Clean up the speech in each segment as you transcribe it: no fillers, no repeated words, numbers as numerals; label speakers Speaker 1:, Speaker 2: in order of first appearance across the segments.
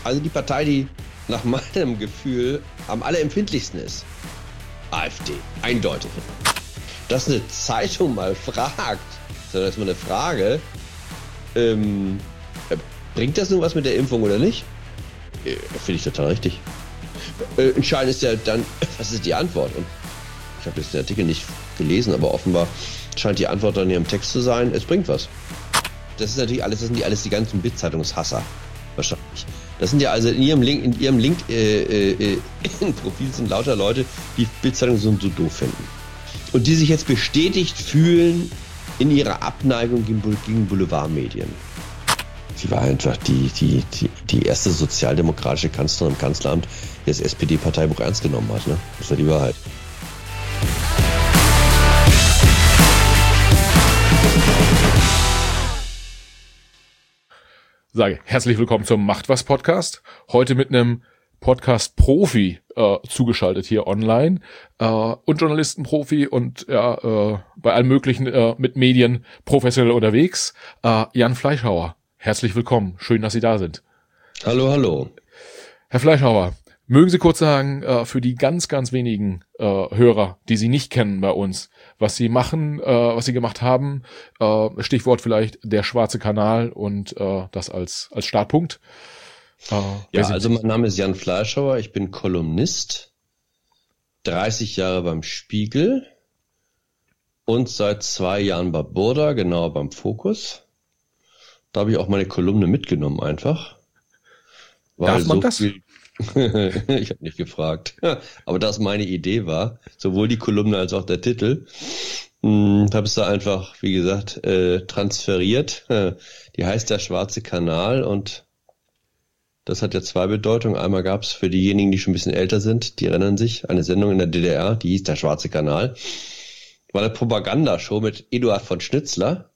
Speaker 1: Also die Partei, die nach meinem Gefühl am allerempfindlichsten ist. AfD, eindeutig. Dass eine Zeitung mal fragt, sondern erstmal eine Frage, bringt das nun was mit der Impfung oder nicht? Finde ich total richtig. Entscheidend ist ja dann, was ist die Antwort? Und ich habe jetzt den Artikel nicht gelesen, aber offenbar scheint die Antwort dann in ihrem Text zu sein, es bringt was. Das ist natürlich alles, das sind alles die ganzen Bild-Zeitungshasser. Wahrscheinlich. Das sind ja also in ihrem LinkedIn-Profil sind lauter Leute, die Bild-Zeitung so doof finden. Und die sich jetzt bestätigt fühlen in ihrer Abneigung gegen Boulevardmedien. Sie war einfach die erste sozialdemokratische Kanzlerin im Kanzleramt, die das SPD-Parteibuch ernst genommen hat. Ne? Das ist ja die Wahrheit.
Speaker 2: Sage herzlich willkommen zum Macht was Podcast. Heute mit einem Podcast-Profi zugeschaltet hier online und Journalistenprofi und bei allen möglichen mit Medien professionell unterwegs. Jan Fleischhauer, herzlich willkommen. Schön, dass Sie da sind.
Speaker 1: Hallo, hallo.
Speaker 2: Herr Fleischhauer, mögen Sie kurz sagen, für die ganz, ganz wenigen Hörer, die Sie nicht kennen bei uns, was Sie machen, was Sie gemacht haben, Stichwort vielleicht der Schwarze Kanal und das als Startpunkt.
Speaker 1: Ja, also mein Name ist Jan Fleischhauer, ich bin Kolumnist, 30 Jahre beim Spiegel und seit 2 Jahren bei Burda, genauer beim Fokus. Da habe ich auch meine Kolumne mitgenommen einfach.
Speaker 2: Darf man das?
Speaker 1: Ich habe nicht gefragt, aber das meine Idee war, sowohl die Kolumne als auch der Titel. Habe es da einfach, wie gesagt, transferiert. Die heißt der Schwarze Kanal und das hat ja 2 Bedeutungen. Einmal gab es für diejenigen, die schon ein bisschen älter sind, die erinnern sich, eine Sendung in der DDR, die hieß der Schwarze Kanal. War eine Propagandashow mit Eduard von Schnitzler.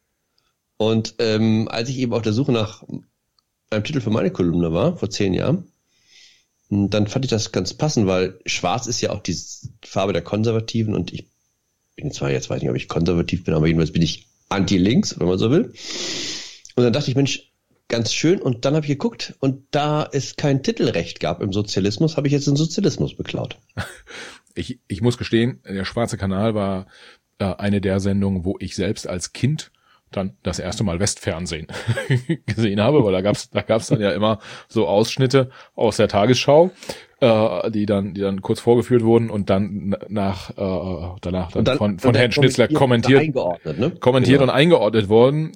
Speaker 1: Und als ich eben auf der Suche nach einem Titel für meine Kolumne war, vor 10 Jahren, dann fand ich das ganz passend, weil schwarz ist ja auch die Farbe der Konservativen und ich bin zwar jetzt, weiß nicht, ob ich konservativ bin, aber jedenfalls bin ich anti-links, wenn man so will. Und dann dachte ich, Mensch, ganz schön. Und dann habe ich geguckt und da es kein Titelrecht gab im Sozialismus, habe ich jetzt den Sozialismus beklaut.
Speaker 2: Ich muss gestehen, der Schwarze Kanal war eine der Sendungen, wo ich selbst als Kind dann das erste Mal Westfernsehen gesehen habe, weil da gab's dann ja immer so Ausschnitte aus der Tagesschau, die dann kurz vorgeführt wurden und dann danach dann von Herrn Schnitzler kommentiert
Speaker 1: Genau.
Speaker 2: Und eingeordnet wurden.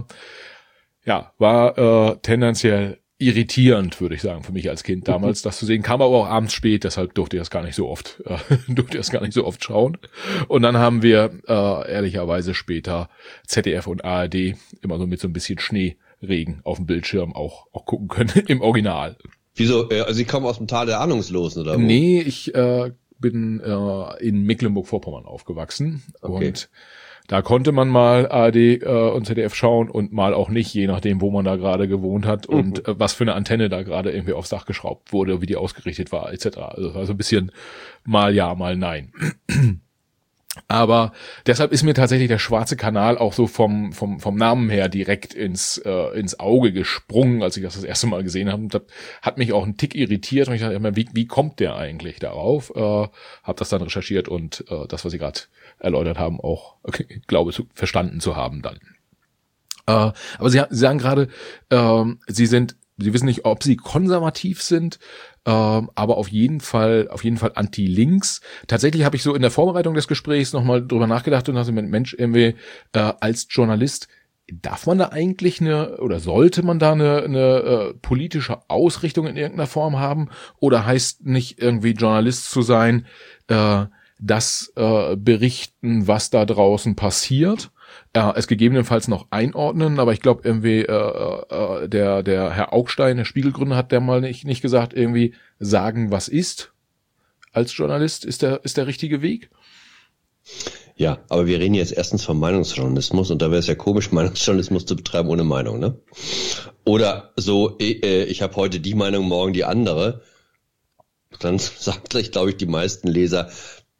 Speaker 2: War tendenziell irritierend, würde ich sagen, für mich als Kind damals, das zu sehen. Kam aber auch abends spät, deshalb durfte ich das gar nicht so oft schauen. Und dann haben wir ehrlicherweise später ZDF und ARD immer so mit so ein bisschen Schneeregen auf dem Bildschirm auch gucken können im Original.
Speaker 1: Wieso? Also Sie kommen aus dem Tal der Ahnungslosen, oder wo?
Speaker 2: Nee, ich bin in Mecklenburg-Vorpommern aufgewachsen.
Speaker 1: Okay.
Speaker 2: Und da konnte man mal ARD und ZDF schauen und mal auch nicht, je nachdem, wo man da gerade gewohnt hat und was für eine Antenne da gerade irgendwie aufs Dach geschraubt wurde, wie die ausgerichtet war, etc. Also das war so ein bisschen mal ja, mal nein. Aber deshalb ist mir tatsächlich der Schwarze Kanal auch so vom Namen her direkt ins Auge gesprungen, als ich das erste Mal gesehen habe. Das hat mich auch einen Tick irritiert und ich dachte immer, wie kommt der eigentlich darauf? Habe das dann recherchiert und das, was Sie gerade erläutert haben, auch, glaube ich, verstanden zu haben dann. Aber Sie sagen gerade, Sie wissen nicht, ob Sie konservativ sind, aber auf jeden Fall anti-links. Tatsächlich habe ich so in der Vorbereitung des Gesprächs nochmal drüber nachgedacht und dachte, Mensch, irgendwie als Journalist, darf man da eigentlich sollte man da eine politische Ausrichtung in irgendeiner Form haben? Oder heißt nicht irgendwie Journalist zu sein, das berichten, was da draußen passiert? Es gegebenenfalls noch einordnen, aber ich glaube irgendwie der Herr Augstein, der Spiegelgründer, hat der mal nicht gesagt, irgendwie sagen, was ist. Als Journalist ist der richtige Weg?
Speaker 1: Ja, aber wir reden jetzt erstens vom Meinungsjournalismus und da wäre es ja komisch, Meinungsjournalismus zu betreiben ohne Meinung, ne? Oder so, ich habe heute die Meinung, morgen die andere. Dann sagt gleich, glaube ich, die meisten Leser,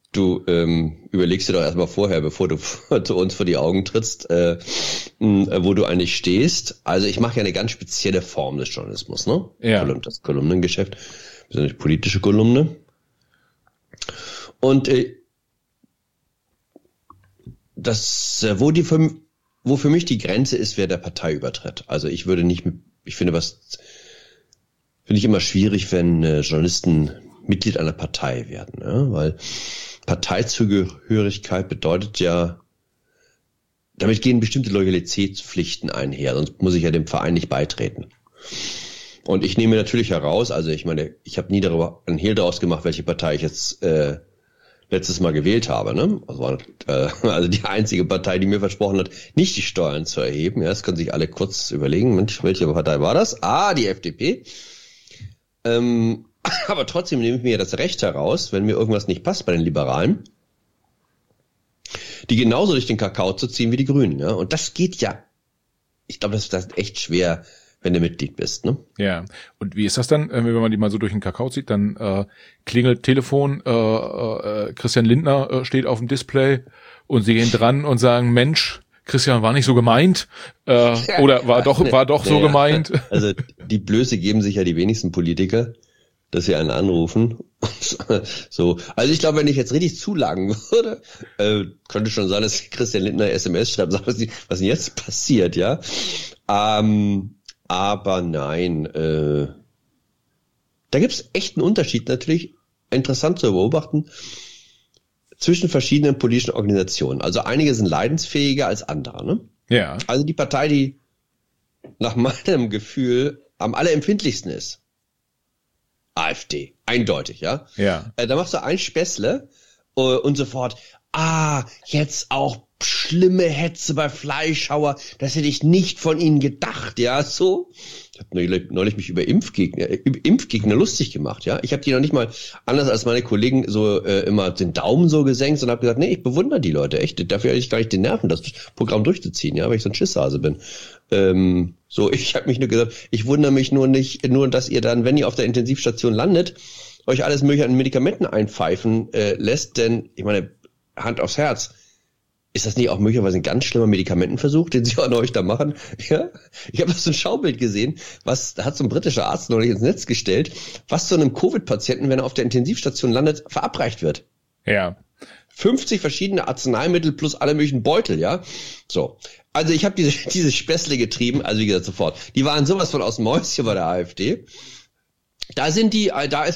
Speaker 1: Du überlegst dir doch erstmal vorher, bevor du zu uns vor die Augen trittst, wo du eigentlich stehst. Also ich mache ja eine ganz spezielle Form des Journalismus, ne?
Speaker 2: Ja.
Speaker 1: Das Kolumnengeschäft, besonders politische Kolumne. Und wo für mich die Grenze ist, wer der Partei übertritt. Also ich finde ich immer schwierig, wenn Journalisten Mitglied einer Partei werden, ne? Weil Parteizugehörigkeit bedeutet ja, damit gehen bestimmte Loyalitätspflichten einher, sonst muss ich ja dem Verein nicht beitreten. Und ich nehme natürlich heraus, also ich meine, ich habe nie darüber einen Hehl daraus gemacht, welche Partei ich jetzt letztes Mal gewählt habe, ne? Also die einzige Partei, die mir versprochen hat, nicht die Steuern zu erheben. Ja, das können sich alle kurz überlegen. Mensch, welche Partei war das? Die FDP. Aber trotzdem nehme ich mir das Recht heraus, wenn mir irgendwas nicht passt bei den Liberalen, die genauso durch den Kakao zu ziehen wie die Grünen. Ja? Und das geht ja. Ich glaube, das ist echt schwer, wenn du Mitglied bist. Ne?
Speaker 2: Ja. Und wie ist das dann, wenn man die mal so durch den Kakao zieht? Dann klingelt Telefon, Christian Lindner steht auf dem Display und sie gehen dran und sagen, Mensch, Christian war nicht so gemeint oder war doch so gemeint.
Speaker 1: Also die Blöße geben sich ja die wenigsten Politiker, dass sie einen anrufen. So, also ich glaube, wenn ich jetzt richtig zulagen würde, könnte schon sein, dass Christian Lindner SMS schreibt, sagt, was denn jetzt passiert, ja. Aber nein, da gibt's echt einen Unterschied, natürlich interessant zu beobachten, zwischen verschiedenen politischen Organisationen. Also einige sind leidensfähiger als andere, ne?
Speaker 2: Ja.
Speaker 1: Also die Partei, die nach meinem Gefühl am allerempfindlichsten ist, AfD, eindeutig, ja?
Speaker 2: Ja.
Speaker 1: Da machst du ein Späßle und sofort, jetzt auch schlimme Hetze bei Fleischhauer, das hätte ich nicht von Ihnen gedacht, ja, so. Ich habe neulich mich über Impfgegner lustig gemacht, ja. Ich habe die noch nicht mal, anders als meine Kollegen, so immer den Daumen so gesenkt und habe gesagt, nee, ich bewundere die Leute, echt, dafür hätte ich gar nicht den Nerven, das Programm durchzuziehen, ja, weil ich so ein Schisshase bin. Ich habe mich nur gesagt, ich wundere mich nur, dass ihr dann, wenn ihr auf der Intensivstation landet, euch alles mögliche an Medikamenten einpfeifen lässt, denn, ich meine, Hand aufs Herz, ist das nicht auch möglicherweise ein ganz schlimmer Medikamentenversuch, den sie an euch da machen? Ja? Ich habe so ein Schaubild gesehen, da hat so ein britischer Arzt neulich ins Netz gestellt, was zu einem Covid-Patienten, wenn er auf der Intensivstation landet, verabreicht wird.
Speaker 2: Ja.
Speaker 1: 50 verschiedene Arzneimittel plus alle möglichen Beutel, ja. So. Also ich habe diese Späßle getrieben, also wie gesagt, sofort. Die waren sowas von aus dem Mäuschen bei der AfD. Da ist die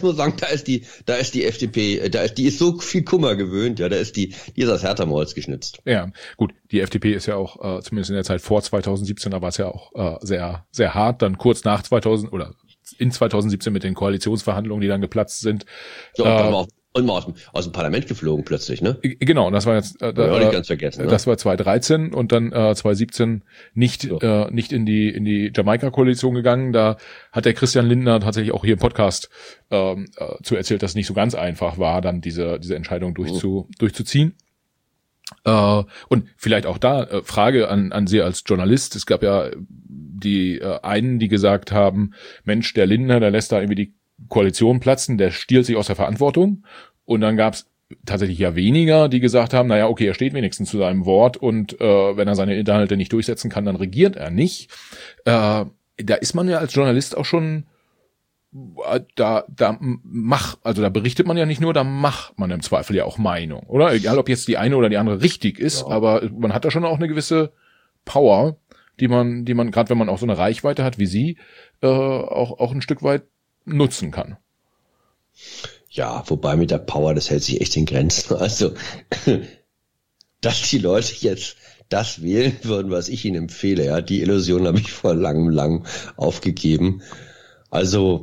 Speaker 1: FDP, die ist so viel Kummer gewöhnt, ja, die ist aus härterem Holz geschnitzt.
Speaker 2: Ja, gut, die FDP ist ja auch, zumindest in der Zeit vor 2017, da war es ja auch sehr, sehr hart, dann kurz nach 2000 oder in 2017 mit den Koalitionsverhandlungen, die dann geplatzt sind.
Speaker 1: So, und dann war auch aus dem Parlament geflogen plötzlich, ne?
Speaker 2: Genau, und das war jetzt
Speaker 1: ganz vergessen, ne?
Speaker 2: Das war 2013 und dann 2017 nicht in die Jamaika-Koalition gegangen. Da hat der Christian Lindner tatsächlich auch hier im Podcast zu erzählt, dass es nicht so ganz einfach war, dann diese Entscheidung durchzuziehen. Und vielleicht auch da Frage an Sie als Journalist. Es gab ja die einen, die gesagt haben, Mensch, der Lindner, der lässt da irgendwie die Koalition platzen, der stiehlt sich aus der Verantwortung. Und dann gab es tatsächlich ja weniger, die gesagt haben, naja, okay, er steht wenigstens zu seinem Wort und wenn er seine Inhalte nicht durchsetzen kann, dann regiert er nicht. Da ist man ja als Journalist auch schon, da berichtet man ja nicht nur, da macht man im Zweifel ja auch Meinung, oder? Egal, ob jetzt die eine oder die andere richtig ist, ja. Aber man hat da schon auch eine gewisse Power, die man gerade wenn man auch so eine Reichweite hat wie Sie, auch ein Stück weit nutzen kann.
Speaker 1: Ja, wobei mit der Power, das hält sich echt in Grenzen. Also, dass die Leute jetzt das wählen würden, was ich ihnen empfehle, ja, die Illusion habe ich vor langem aufgegeben. Also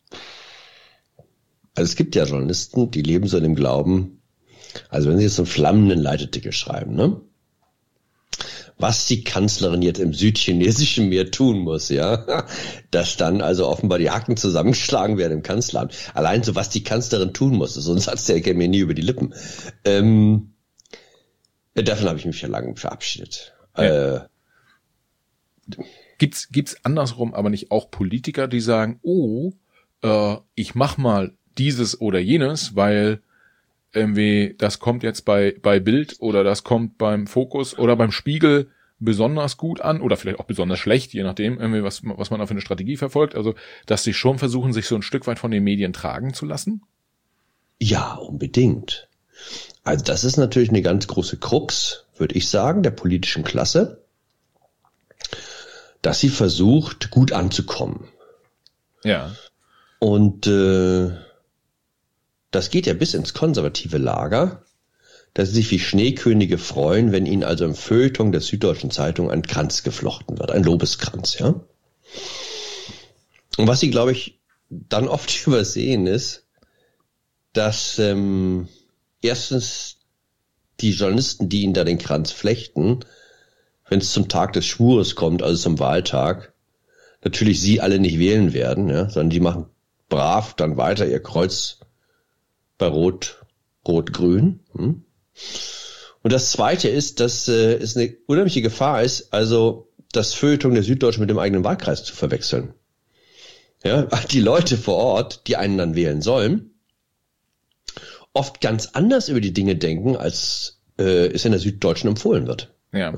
Speaker 1: es gibt ja Journalisten, die leben so in dem Glauben, also wenn sie jetzt so einen flammenden Leitartikel schreiben, ne? Was die Kanzlerin jetzt im südchinesischen Meer tun muss, ja, dass dann also offenbar die Hacken zusammengeschlagen werden im Kanzleramt. Allein so, was die Kanzlerin tun muss, so ein Satz, der käme mir nie über die Lippen. Davon habe ich mich ja lange verabschiedet.
Speaker 2: Ja. Gibt's andersrum aber nicht auch Politiker, die sagen, ich mach mal dieses oder jenes, weil irgendwie, das kommt jetzt bei Bild oder das kommt beim Fokus oder beim Spiegel besonders gut an oder vielleicht auch besonders schlecht, je nachdem, irgendwie was man da für eine Strategie verfolgt. Also, dass sie schon versuchen, sich so ein Stück weit von den Medien tragen zu lassen?
Speaker 1: Ja, unbedingt. Also das ist natürlich eine ganz große Krux, würde ich sagen, der politischen Klasse, dass sie versucht, gut anzukommen.
Speaker 2: Ja.
Speaker 1: Und das geht ja bis ins konservative Lager, dass sie sich wie Schneekönige freuen, wenn ihnen also im Feuilleton der Süddeutschen Zeitung ein Kranz geflochten wird, ein Lobeskranz, ja. Und was sie, glaube ich, dann oft übersehen ist, dass erstens die Journalisten, die ihnen da den Kranz flechten, wenn es zum Tag des Schwures kommt, also zum Wahltag, natürlich sie alle nicht wählen werden, ja, sondern die machen brav dann weiter ihr Kreuz bei Rot-Grün. Und das Zweite ist, dass es eine unheimliche Gefahr ist, also das Feuilleton der Süddeutschen mit dem eigenen Wahlkreis zu verwechseln. Ja, die Leute vor Ort, die einen dann wählen sollen, oft ganz anders über die Dinge denken, als es in der Süddeutschen empfohlen wird.
Speaker 2: Ja.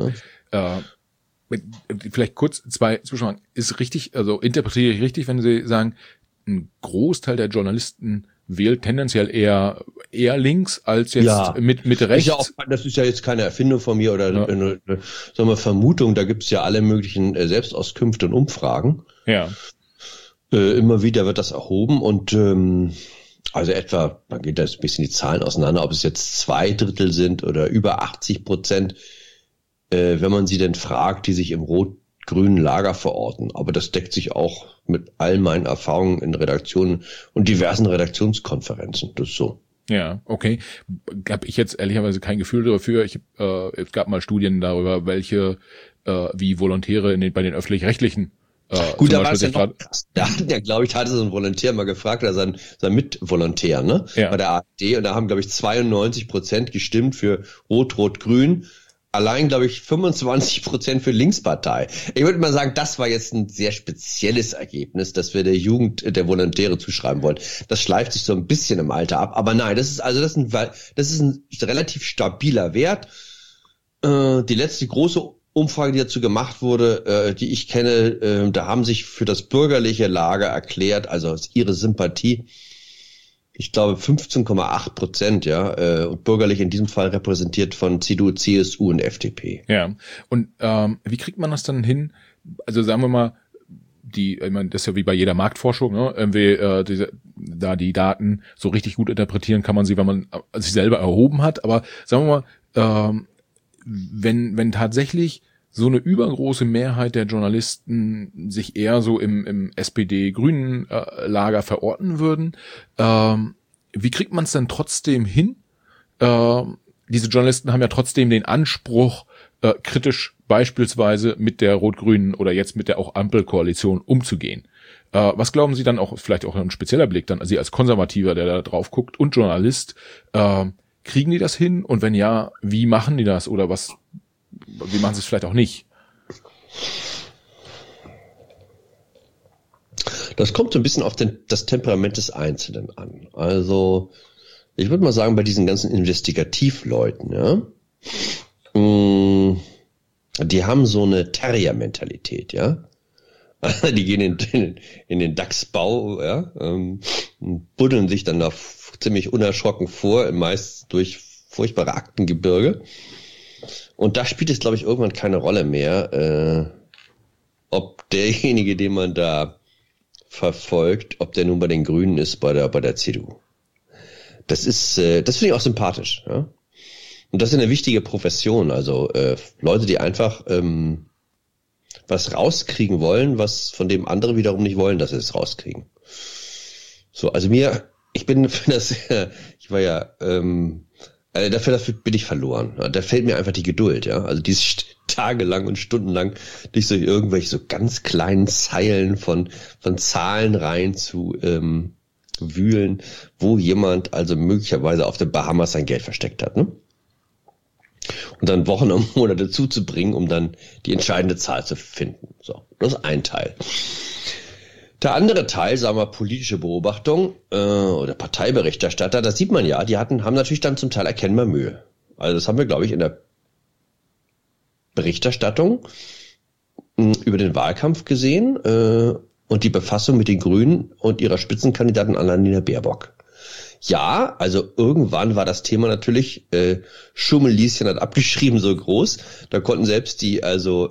Speaker 2: Vielleicht kurz zwei Zwischenfragen. Ist richtig, also interpretiere ich richtig, wenn Sie sagen, ein Großteil der Journalisten wählt tendenziell eher links als jetzt mit rechts?
Speaker 1: Ist ja auch, das ist ja jetzt keine Erfindung von mir oder eine Vermutung, da gibt es ja alle möglichen Selbstauskünfte und Umfragen.
Speaker 2: Ja.
Speaker 1: Immer wieder wird das erhoben und also etwa, man geht da ein bisschen die Zahlen auseinander, ob es jetzt 2/3 sind oder über 80%, wenn man sie denn fragt, die sich im rot-grünen Lager verorten. Aber das deckt sich auch mit all meinen Erfahrungen in Redaktionen und diversen Redaktionskonferenzen. Das ist so.
Speaker 2: Ja, okay. Habe ich jetzt ehrlicherweise kein Gefühl dafür. Es gab mal Studien darüber, wie Volontäre bei den öffentlich-rechtlichen
Speaker 1: gut, da war es ja noch krass. Da hatte so ein Volontär mal gefragt, oder sein Mitvolontär, ne? Ja. Bei der AfD, und da haben, glaube ich, 92% gestimmt für Rot-Rot-Grün. Allein, glaube ich, 25% für Linkspartei. Ich würde mal sagen, das war jetzt ein sehr spezielles Ergebnis, das wir der Jugend der Volontäre zuschreiben wollen. Das schleift sich so ein bisschen im Alter ab. Aber nein, das ist ein relativ stabiler Wert. Die letzte große Umfrage, die dazu gemacht wurde, die ich kenne, da haben sich für das bürgerliche Lager erklärt, also ihre Sympathie, ich glaube 15,8%, ja, und bürgerlich in diesem Fall repräsentiert von CDU, CSU und FDP.
Speaker 2: Ja, und wie kriegt man das dann hin? Also sagen wir mal, ich meine, das ist ja wie bei jeder Marktforschung, ne? Irgendwie die Daten so richtig gut interpretieren kann man sie, wenn man sie selber erhoben hat. Aber sagen wir mal, wenn tatsächlich so eine übergroße Mehrheit der Journalisten sich eher so im SPD-Grünen Lager verorten würden, wie kriegt man es denn trotzdem hin? Diese Journalisten haben ja trotzdem den Anspruch, kritisch beispielsweise mit der Rot-Grünen oder jetzt mit der auch Ampelkoalition umzugehen. Was glauben Sie dann auch, vielleicht auch ein spezieller Blick dann, Sie als Konservativer, der da drauf guckt und Journalist, kriegen die das hin? Und wenn ja, wie machen die das? Oder wie machen sie es vielleicht auch nicht?
Speaker 1: Das kommt so ein bisschen auf das Temperament des Einzelnen an. Also, ich würde mal sagen, bei diesen ganzen Investigativleuten, ja, die haben so eine Terrier-Mentalität, ja. Die gehen in den DAX-Bau, ja, buddeln sich dann da ziemlich unerschrocken vor, meist durch furchtbare Aktengebirge. Und da spielt es, glaube ich, irgendwann keine Rolle mehr, ob derjenige, den man da verfolgt, ob der nun bei den Grünen ist, bei der CDU. Das finde ich auch sympathisch, ja. Und das ist eine wichtige Profession, also Leute, die einfach was rauskriegen wollen, was von dem andere wiederum nicht wollen, dass sie es rauskriegen. So, also dafür bin ich verloren. Da fehlt mir einfach die Geduld, ja. Also dieses tagelang und stundenlang durch so irgendwelche so ganz kleinen Zeilen von Zahlen rein zu wühlen, wo jemand also möglicherweise auf den Bahamas sein Geld versteckt hat, ne? Und dann Wochen und Monate zuzubringen, um dann die entscheidende Zahl zu finden. So, das ist ein Teil. Der andere Teil, sagen wir politische Beobachtung oder Parteiberichterstatter, das sieht man ja, haben natürlich dann zum Teil erkennbar Mühe. Also das haben wir, glaube ich, in der Berichterstattung über den Wahlkampf gesehen und die Befassung mit den Grünen und ihrer Spitzenkandidatin Annalena Baerbock. Ja, also irgendwann war das Thema natürlich, Schummelieschen hat abgeschrieben, so groß, da konnten selbst die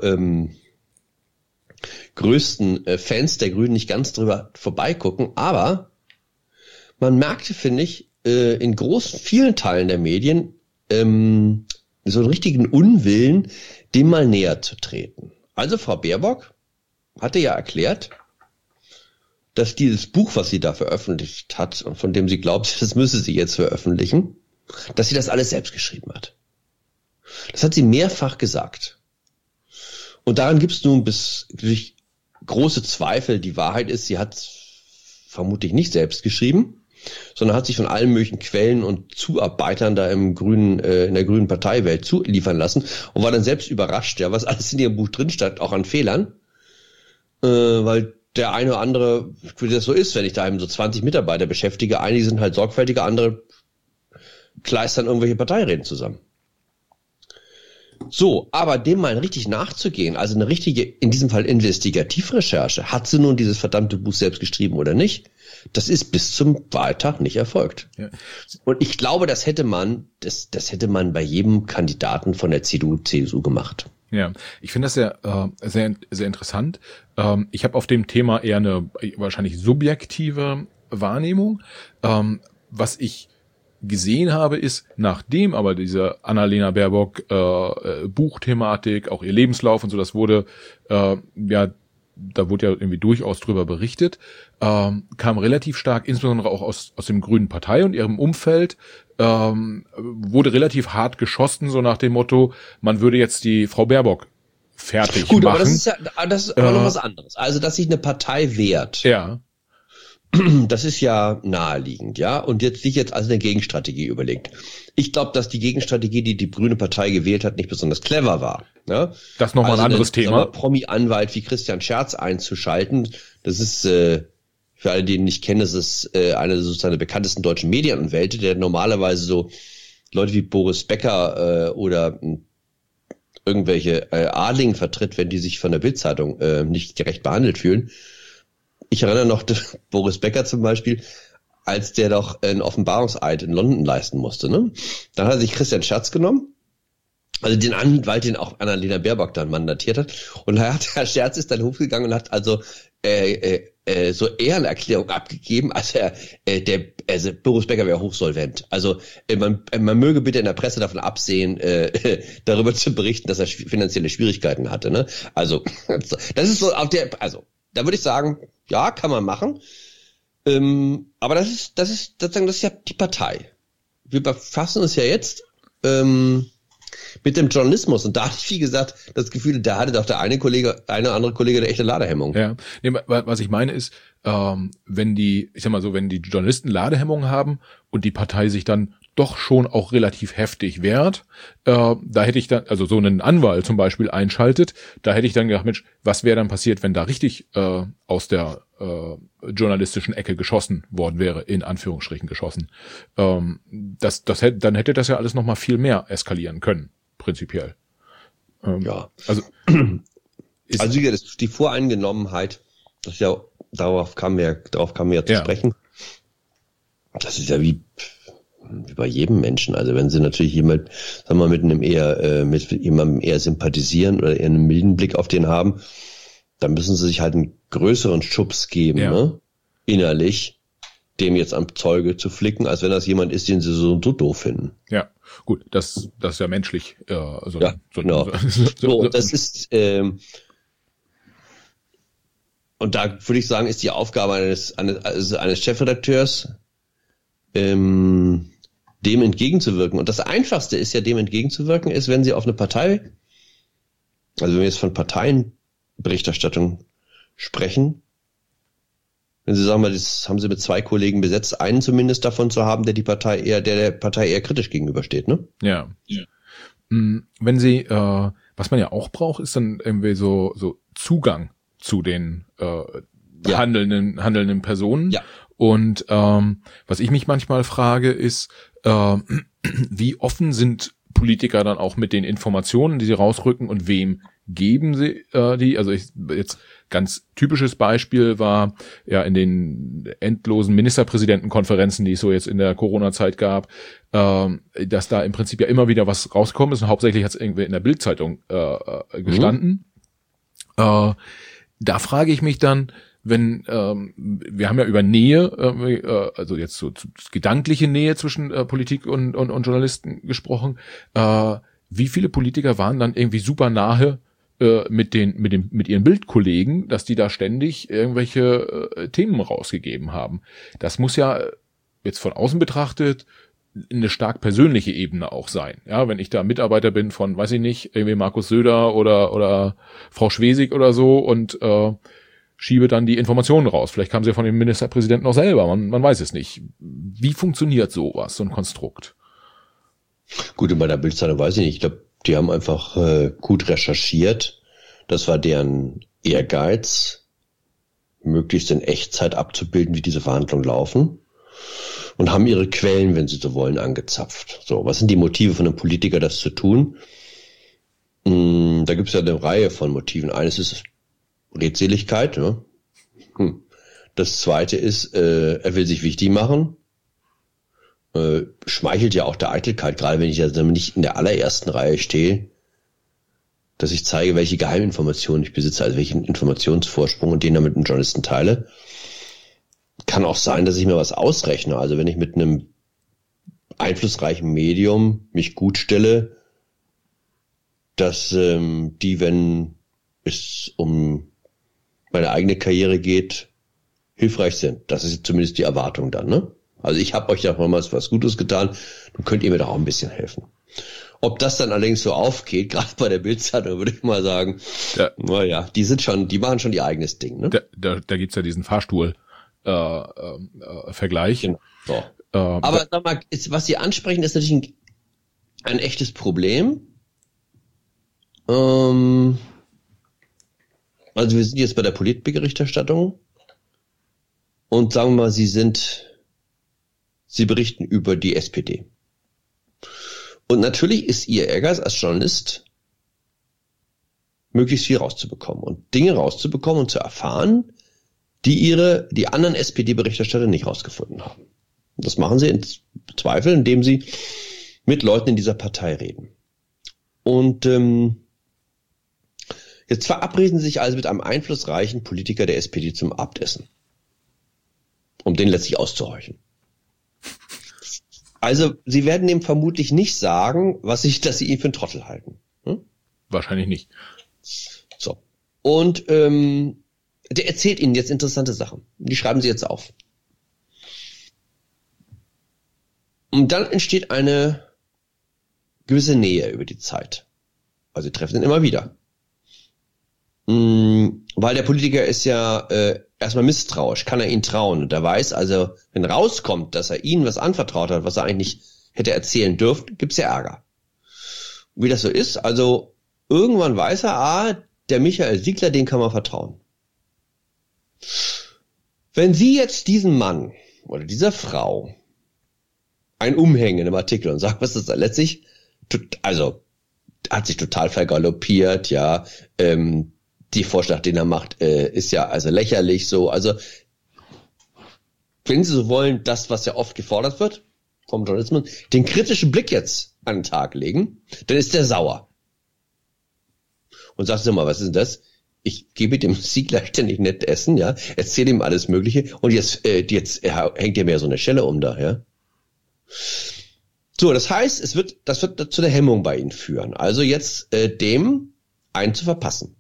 Speaker 1: größten Fans der Grünen nicht ganz drüber vorbeigucken, aber man merkte, finde ich, in vielen Teilen der Medien so einen richtigen Unwillen, dem mal näher zu treten. Also Frau Baerbock hatte ja erklärt, dass dieses Buch, was sie da veröffentlicht hat und von dem sie glaubt, das müsse sie jetzt veröffentlichen, dass sie das alles selbst geschrieben hat. Das hat sie mehrfach gesagt. Und daran gibt es nun durch große Zweifel. Die Wahrheit ist, sie hat vermutlich nicht selbst geschrieben, sondern hat sich von allen möglichen Quellen und Zuarbeitern da in der grünen Parteiwelt zuliefern lassen und war dann selbst überrascht, ja, was alles in ihrem Buch drin stand, auch an Fehlern, weil der eine oder andere, wie das so ist, wenn ich da eben so 20 Mitarbeiter beschäftige, einige sind halt sorgfältiger, andere kleistern irgendwelche Parteireden zusammen. So, aber dem mal richtig nachzugehen, also eine richtige, in diesem Fall Investigativrecherche, hat sie nun dieses verdammte Buch selbst geschrieben oder nicht, das ist bis zum Wahltag nicht erfolgt. Ja. Und ich glaube, das hätte man bei jedem Kandidaten von der CDU, CSU gemacht.
Speaker 2: Ja, ich finde das sehr, sehr interessant. Ich habe auf dem Thema eher eine wahrscheinlich subjektive Wahrnehmung. Was ich gesehen habe, ist, nachdem aber diese Annalena Baerbock Buchthematik, auch ihr Lebenslauf und so, das wurde da wurde ja irgendwie durchaus drüber berichtet, kam relativ stark, insbesondere auch aus dem Grünen Partei und ihrem Umfeld, wurde relativ hart geschossen, so nach dem Motto, man würde jetzt die Frau Baerbock fertig
Speaker 1: machen. Gut,
Speaker 2: aber
Speaker 1: das ist aber noch was anderes. Also, dass sich eine Partei wehrt.
Speaker 2: Ja.
Speaker 1: Das ist ja naheliegend, ja. Und jetzt sich jetzt also eine Gegenstrategie überlegt. Ich glaube, dass die Gegenstrategie, die die Grüne Partei gewählt hat, nicht besonders clever war. Ja?
Speaker 2: Das ist nochmal ein anderes Thema.
Speaker 1: Promi-Anwalt wie Christian Scherz einzuschalten, das ist, für alle, die ihn nicht kennen, das ist einer sozusagen der bekanntesten deutschen Medienanwälte, der normalerweise so Leute wie Boris Becker oder irgendwelche Adligen vertritt, wenn die sich von der Bild-Zeitung nicht gerecht behandelt fühlen. Ich erinnere noch Boris Becker zum Beispiel, als der doch einen Offenbarungseid in London leisten musste. Ne? Dann hat er sich Christian Scherz genommen, also den Anwalt, den auch Annalena Baerbock dann mandatiert hat. Und Herr Scherz ist dann hochgegangen und hat also so Ehrenerklärung abgegeben. Also Boris Becker wäre hochsolvent. Also man möge bitte in der Presse davon absehen, darüber zu berichten, dass er finanzielle Schwierigkeiten hatte. Ne? Also das ist so da würde ich sagen, ja, kann man machen. Aber das ist ja die Partei. Wir befassen uns ja jetzt mit dem Journalismus. Und da hatte ich, wie gesagt, das Gefühl, da hatte doch der eine oder andere Kollege eine echte Ladehemmung.
Speaker 2: Ja, nee, was ich meine ist, wenn die Journalisten Ladehemmung haben und die Partei sich dann doch schon auch relativ heftig wehrt, da hätte ich dann, also so einen Anwalt zum Beispiel einschaltet, da hätte ich dann gedacht, Mensch, was wäre dann passiert, wenn da richtig aus der journalistischen Ecke geschossen worden wäre, in Anführungsstrichen geschossen. Dann hätte das ja alles nochmal viel mehr eskalieren können, prinzipiell.
Speaker 1: Ja. Also die Voreingenommenheit, das ist ja, darauf kamen wir zu sprechen. Das ist ja wie bei jedem Menschen. Also wenn sie natürlich mit jemandem eher sympathisieren oder eher einen milden Blick auf den haben, dann müssen sie sich halt einen größeren Schubs geben, ne? Innerlich, dem jetzt am Zeuge zu flicken, als wenn das jemand ist, den sie so doof finden.
Speaker 2: Ja, gut, das ist ja menschlich.
Speaker 1: Genau. Das ist und da würde ich sagen, ist die Aufgabe eines Chefredakteurs, dem entgegenzuwirken. Und das Einfachste ist ja, dem entgegenzuwirken, ist, wenn sie auf eine Partei, also wenn wir jetzt von Parteienberichterstattung sprechen, wenn sie sagen, das haben sie mit 2 Kollegen besetzt, einen zumindest davon zu haben, der der Partei eher kritisch gegenübersteht, ne?
Speaker 2: Ja. Wenn sie, was man ja auch braucht, ist dann irgendwie so Zugang zu den handelnden Personen.
Speaker 1: Ja.
Speaker 2: Und was ich mich manchmal frage, ist, wie offen sind Politiker dann auch mit den Informationen, die sie rausrücken, und wem geben sie die? Also jetzt ganz typisches Beispiel war ja in den endlosen Ministerpräsidentenkonferenzen, die es so jetzt in der Corona-Zeit gab, dass da im Prinzip ja immer wieder was rausgekommen ist, und hauptsächlich hat es irgendwie in der Bild-Zeitung gestanden. Da frage ich mich dann, wenn wir haben ja über Nähe, also jetzt so gedankliche Nähe zwischen Politik und Journalisten gesprochen, wie viele Politiker waren dann irgendwie super nahe mit ihren Bildkollegen, dass die da ständig irgendwelche Themen rausgegeben haben. Das muss ja jetzt von außen betrachtet eine stark persönliche Ebene auch sein. Ja, wenn ich da Mitarbeiter bin von, weiß ich nicht, irgendwie Markus Söder oder Frau Schwesig oder so und schiebe dann die Informationen raus. Vielleicht kam sie ja von dem Ministerpräsidenten auch selber. Man weiß es nicht. Wie funktioniert sowas, so ein Konstrukt?
Speaker 1: Gut, bei der Bildzeitung weiß ich nicht. Ich glaube, die haben einfach gut recherchiert. Das war deren Ehrgeiz, möglichst in Echtzeit abzubilden, wie diese Verhandlungen laufen. Und haben ihre Quellen, wenn sie so wollen, angezapft. So, was sind die Motive von einem Politiker, das zu tun? Da gibt es ja eine Reihe von Motiven. Eines ist Redseligkeit. Ne? Das zweite ist, er will sich wichtig machen. Schmeichelt ja auch der Eitelkeit, gerade wenn ich also nicht in der allerersten Reihe stehe, dass ich zeige, welche Geheiminformationen ich besitze, also welchen Informationsvorsprung und den dann mit einem Journalisten teile. Kann auch sein, dass ich mir was ausrechne. Also wenn ich mit einem einflussreichen Medium mich gut stelle, dass die, wenn es um meine eigene Karriere geht, hilfreich sind. Das ist zumindest die Erwartung dann, ne? Also ich habe euch ja damals was Gutes getan, dann könnt ihr mir doch auch ein bisschen helfen. Ob das dann allerdings so aufgeht, gerade bei der Bildzeitung, würde ich mal sagen, naja, die machen schon ihr eigenes Ding, ne?
Speaker 2: Da gibt's ja diesen Fahrstuhl Vergleich.
Speaker 1: Genau. So. Aber sag mal, was Sie ansprechen, ist natürlich ein echtes Problem. Also wir sind jetzt bei der Politberichterstattung und sagen wir mal, Sie berichten über die SPD. Und natürlich ist Ihr Ehrgeiz als Journalist, möglichst viel rauszubekommen und Dinge rauszubekommen und zu erfahren, die anderen SPD-Berichterstatter nicht rausgefunden haben. Und das machen Sie im Zweifel, indem Sie mit Leuten in dieser Partei reden. Und jetzt verabreden Sie sich also mit einem einflussreichen Politiker der SPD zum Abendessen, um den letztlich auszuhorchen. Also Sie werden ihm vermutlich nicht sagen, dass Sie ihn für einen Trottel halten.
Speaker 2: Wahrscheinlich nicht.
Speaker 1: So. Und der erzählt Ihnen jetzt interessante Sachen. Die schreiben Sie jetzt auf. Und dann entsteht eine gewisse Nähe über die Zeit. Also Sie treffen ihn immer wieder. Weil der Politiker ist ja erstmal misstrauisch, kann er Ihnen trauen. Und er weiß also, wenn rauskommt, dass er Ihnen was anvertraut hat, was er eigentlich nicht hätte erzählen dürfen, gibt's ja Ärger. Wie das so ist, also irgendwann weiß er, der Michael Siegler, den kann man vertrauen. Wenn Sie jetzt diesem Mann oder dieser Frau ein Umhängen in einem Artikel und sagen, was ist das letztlich, also hat sich total vergaloppiert, ja, die Vorschlag, den er macht, ist ja also lächerlich so. Also wenn Sie so wollen, das, was ja oft gefordert wird vom Journalismus, den kritischen Blick jetzt an den Tag legen, dann ist der sauer. Und sagt so mal, was ist denn das? Ich gebe dem Siegler ständig nett essen, ja, erzähle ihm alles Mögliche und jetzt hängt er mir so eine Schelle um da, ja. So, das heißt, das wird zu der Hemmung bei Ihnen führen. Also jetzt dem einen zu verpassen.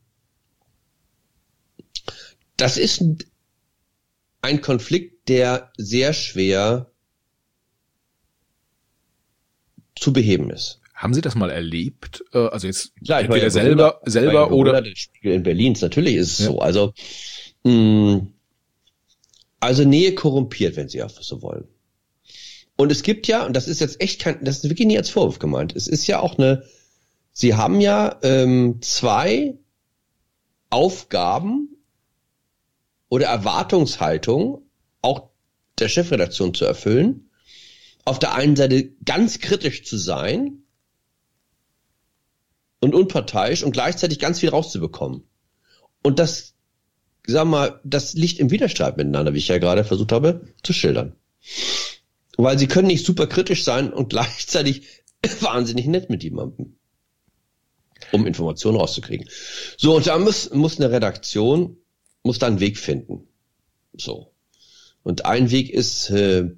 Speaker 1: Das ist ein Konflikt, der sehr schwer zu beheben ist.
Speaker 2: Haben Sie das mal erlebt? Also jetzt
Speaker 1: klar,
Speaker 2: entweder selber oder
Speaker 1: der Spiegel in Berlin. Natürlich ist es so. Also Nähe korrumpiert, wenn Sie auch so wollen. Und es gibt ja, und das ist jetzt echt das ist wirklich nie als Vorwurf gemeint. Es ist ja auch Sie haben ja 2 Aufgaben oder Erwartungshaltung auch der Chefredaktion zu erfüllen, auf der einen Seite ganz kritisch zu sein und unparteiisch und gleichzeitig ganz viel rauszubekommen. Und das, sag mal, das liegt im Widerstreit miteinander, wie ich ja gerade versucht habe zu schildern. Weil sie können nicht super kritisch sein und gleichzeitig wahnsinnig nett mit jemandem, um Informationen rauszukriegen. So, und da muss eine Redaktion, muss da einen Weg finden. So. Und ein Weg ist,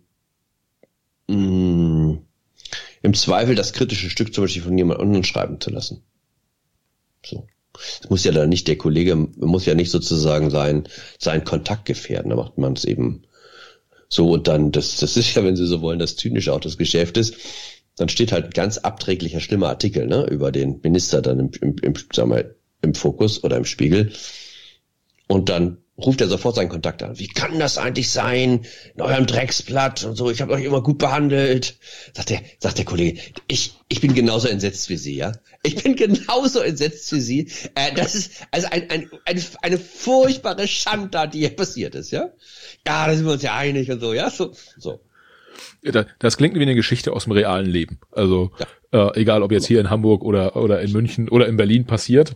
Speaker 1: im Zweifel das kritische Stück zum Beispiel von jemand anderem schreiben zu lassen. So. Es muss ja dann nicht der Kollege, muss ja nicht sozusagen sein Kontakt gefährden. Da macht man es eben so und dann, das ist ja, wenn Sie so wollen, das Zynische auch des Geschäftes. Dann steht halt ein ganz abträglicher, schlimmer Artikel, ne, über den Minister dann im Fokus oder im Spiegel. Und dann ruft er sofort seinen Kontakt an. Wie kann das eigentlich sein? In eurem Drecksblatt und so, ich habe euch immer gut behandelt. Sagt der Kollege, ich bin genauso entsetzt wie Sie, ja? Ich bin genauso entsetzt wie Sie. Das ist also eine furchtbare Schandtat, die hier passiert ist, ja? Ja, da sind wir uns ja einig und so, ja? So.
Speaker 2: Das klingt wie eine Geschichte aus dem realen Leben. Also, egal ob jetzt hier in Hamburg oder in München oder in Berlin passiert.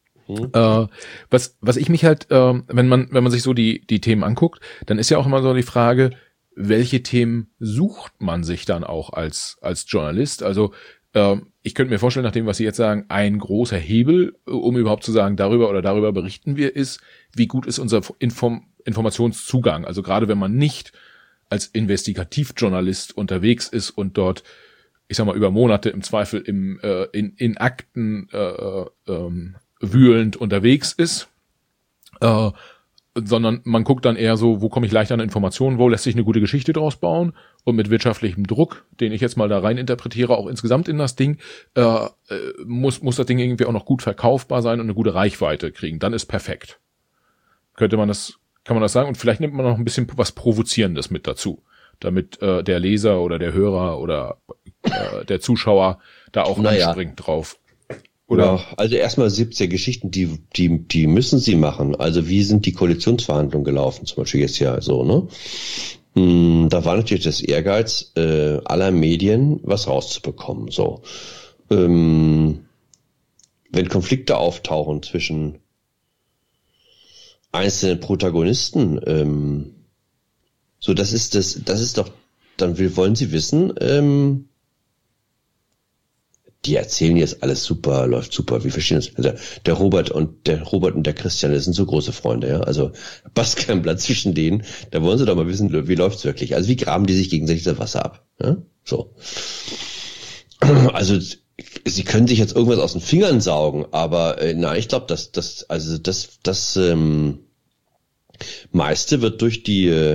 Speaker 2: Was ich mich halt, wenn man sich so die Themen anguckt, dann ist ja auch immer so die Frage, welche Themen sucht man sich dann auch als Journalist? Also ich könnte mir vorstellen, nach dem, was Sie jetzt sagen, ein großer Hebel, um überhaupt zu sagen, darüber berichten wir, ist, wie gut ist unser Informationszugang. Also gerade wenn man nicht als Investigativjournalist unterwegs ist und dort, ich sag mal, über Monate im Zweifel in Akten wühlend unterwegs ist, sondern man guckt dann eher so, wo komme ich leicht an Informationen, wo lässt sich eine gute Geschichte draus bauen und mit wirtschaftlichem Druck, den ich jetzt mal da rein interpretiere, auch insgesamt in das Ding, muss das Ding irgendwie auch noch gut verkaufbar sein und eine gute Reichweite kriegen. Dann ist perfekt. Kann man das sagen? Und vielleicht nimmt man noch ein bisschen was Provozierendes mit dazu, damit der Leser oder der Hörer oder der Zuschauer da auch anspringt drauf. Oder?
Speaker 1: Ja, also erstmal 70 Geschichten, die müssen sie machen. Also wie sind die Koalitionsverhandlungen gelaufen, zum Beispiel jetzt ja so, ne? Da war natürlich das Ehrgeiz aller Medien, was rauszubekommen. So, wenn Konflikte auftauchen zwischen einzelnen Protagonisten, so das ist doch, dann wollen sie wissen, die erzählen jetzt alles super, läuft super, wir verstehen das. Also der Robert und der Christian, das sind so große Freunde, ja. Also passt kein Blatt zwischen denen. Da wollen sie doch mal wissen, wie läuft's wirklich. Also wie graben die sich gegenseitig das Wasser ab? Ja? So. Also sie können sich jetzt irgendwas aus den Fingern saugen, aber nein, ich glaube, das meiste wird durch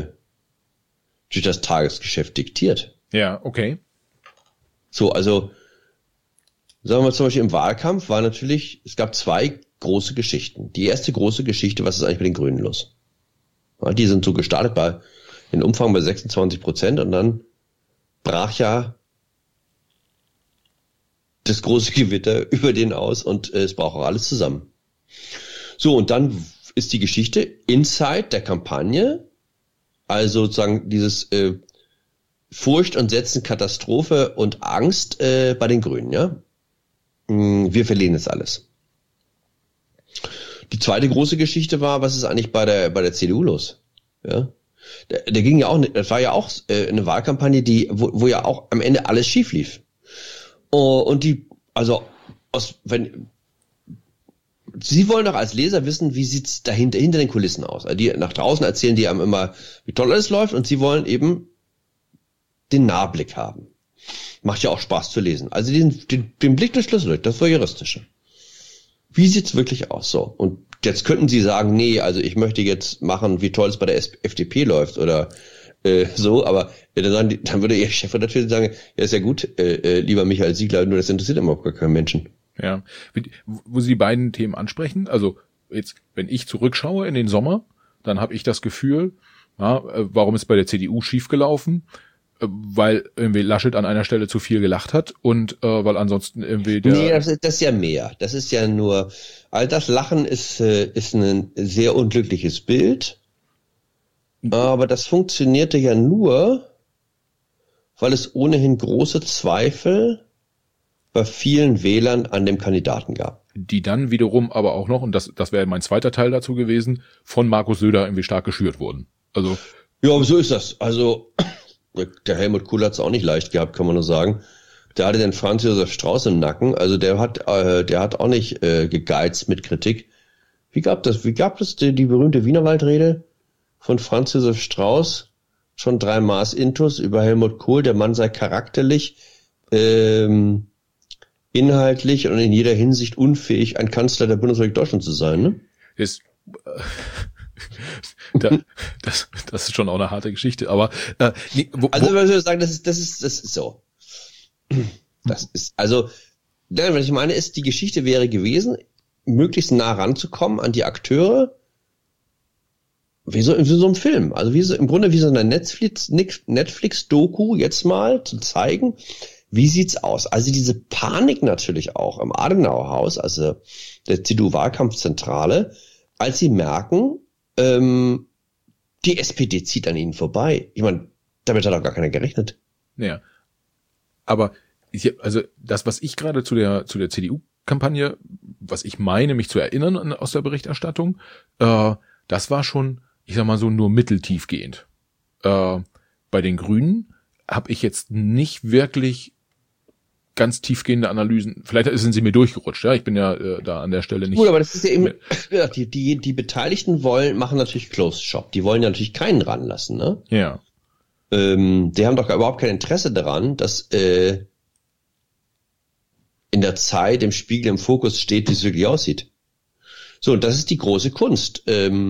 Speaker 1: das Tagesgeschäft diktiert.
Speaker 2: Ja, okay.
Speaker 1: So, also sagen wir mal zum Beispiel im Wahlkampf war natürlich, es gab zwei große Geschichten. Die erste große Geschichte, was ist eigentlich mit den Grünen los? Ja, die sind so gestartet in Umfang bei 26% und dann brach ja das große Gewitter über den aus und es brach auch alles zusammen. So, und dann ist die Geschichte inside der Kampagne, also sozusagen dieses Furcht und Setzen, Katastrophe und Angst bei den Grünen, ja. Wir verlieren jetzt alles. Die zweite große Geschichte war, was ist eigentlich bei der CDU los? Ja, der ging ja auch, das war ja auch eine Wahlkampagne, wo ja auch am Ende alles schief lief. Und Sie wollen doch als Leser wissen, wie sieht's hinter den Kulissen aus. Also die nach draußen erzählen die einem immer, wie toll alles läuft, und Sie wollen eben den Nahblick haben. Macht ja auch Spaß zu lesen. Also den Blick des Schlüssel, das Voyeuristische. Wie sieht's wirklich aus? So. Und jetzt könnten Sie sagen, nee, also ich möchte jetzt machen, wie toll es bei der FDP läuft oder so, aber dann würde Ihr Chefredakteur sagen, ja, ist ja gut, lieber Michael Siegler, nur das interessiert immer gar keinen Menschen.
Speaker 2: Ja, wo Sie die beiden Themen ansprechen, also jetzt, wenn ich zurückschaue in den Sommer, dann habe ich das Gefühl, ja, warum ist bei der CDU schiefgelaufen? Weil irgendwie Laschet an einer Stelle zu viel gelacht hat und weil ansonsten irgendwie
Speaker 1: Nee, das ist ja mehr. Das ist ja nur, all das Lachen ist ein sehr unglückliches Bild Aber das funktionierte ja nur, weil es ohnehin große Zweifel bei vielen Wählern an dem Kandidaten gab.
Speaker 2: Die dann wiederum aber auch noch, und das wäre mein zweiter Teil dazu gewesen, von Markus Söder irgendwie stark geschürt wurden. Also
Speaker 1: ja, aber so ist das. Also der Helmut Kohl hat es auch nicht leicht gehabt, kann man nur sagen. Der hatte den Franz Josef Strauß im Nacken. Also der hat auch nicht gegeizt mit Kritik. Wie gab das die berühmte Wienerwaldrede von Franz Josef Strauß? Schon 3 Maß Intus über Helmut Kohl. Der Mann sei charakterlich, inhaltlich und in jeder Hinsicht unfähig, ein Kanzler der Bundesrepublik Deutschland zu sein, ne?
Speaker 2: Das ist schon auch eine harte Geschichte, aber
Speaker 1: also was soll ich sagen, das ist so. Das ist, also, was ich meine ist, die Geschichte wäre gewesen, möglichst nah ranzukommen an die Akteure, wie so einem Film, also im Grunde wie so eine Netflix-Doku jetzt mal zu zeigen, wie sieht's aus? Also diese Panik natürlich auch im Adenauerhaus, also der CDU-Wahlkampfzentrale, als sie merken, die SPD zieht an ihnen vorbei. Ich meine, damit hat auch gar keiner gerechnet.
Speaker 2: Ja, aber also das, was ich gerade zu der CDU-Kampagne, was ich meine, mich zu erinnern aus der Berichterstattung, das war schon, ich sag mal so, nur mitteltiefgehend. Bei den Grünen habe ich jetzt nicht wirklich ganz tiefgehende Analysen. Vielleicht sind sie mir durchgerutscht, ja. Ich bin ja da an der Stelle nicht.
Speaker 1: Gut, aber das ist ja eben, die Beteiligten machen natürlich Closed Shop. Die wollen ja natürlich keinen ranlassen, ne?
Speaker 2: Ja.
Speaker 1: Die haben doch überhaupt kein Interesse daran, dass in der Zeit im Spiegel im Fokus steht, wie es wirklich aussieht. So, und das ist die große Kunst,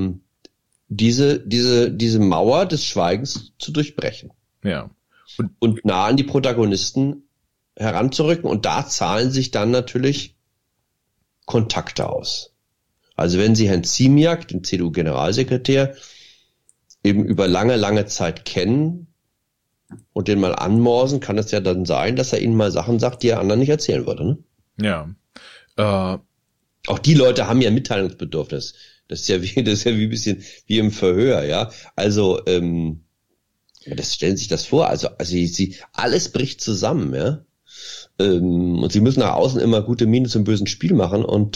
Speaker 1: diese Mauer des Schweigens zu durchbrechen.
Speaker 2: Ja.
Speaker 1: Und nah an die Protagonisten heranzurücken, und da zahlen sich dann natürlich Kontakte aus. Also wenn Sie Herrn Ziemiak, den CDU-Generalsekretär, eben über lange Zeit kennen und den mal anmorsen, kann es ja dann sein, dass er Ihnen mal Sachen sagt, die er anderen nicht erzählen würde. Ne?
Speaker 2: Ja.
Speaker 1: Auch die Leute haben ja Mitteilungsbedürfnis. Das ist ja wie ein bisschen wie im Verhör, ja. Also das stellen Sie sich das vor. Also sie alles bricht zusammen, ja. Und sie müssen nach außen immer gute Miene zum bösen Spiel machen, und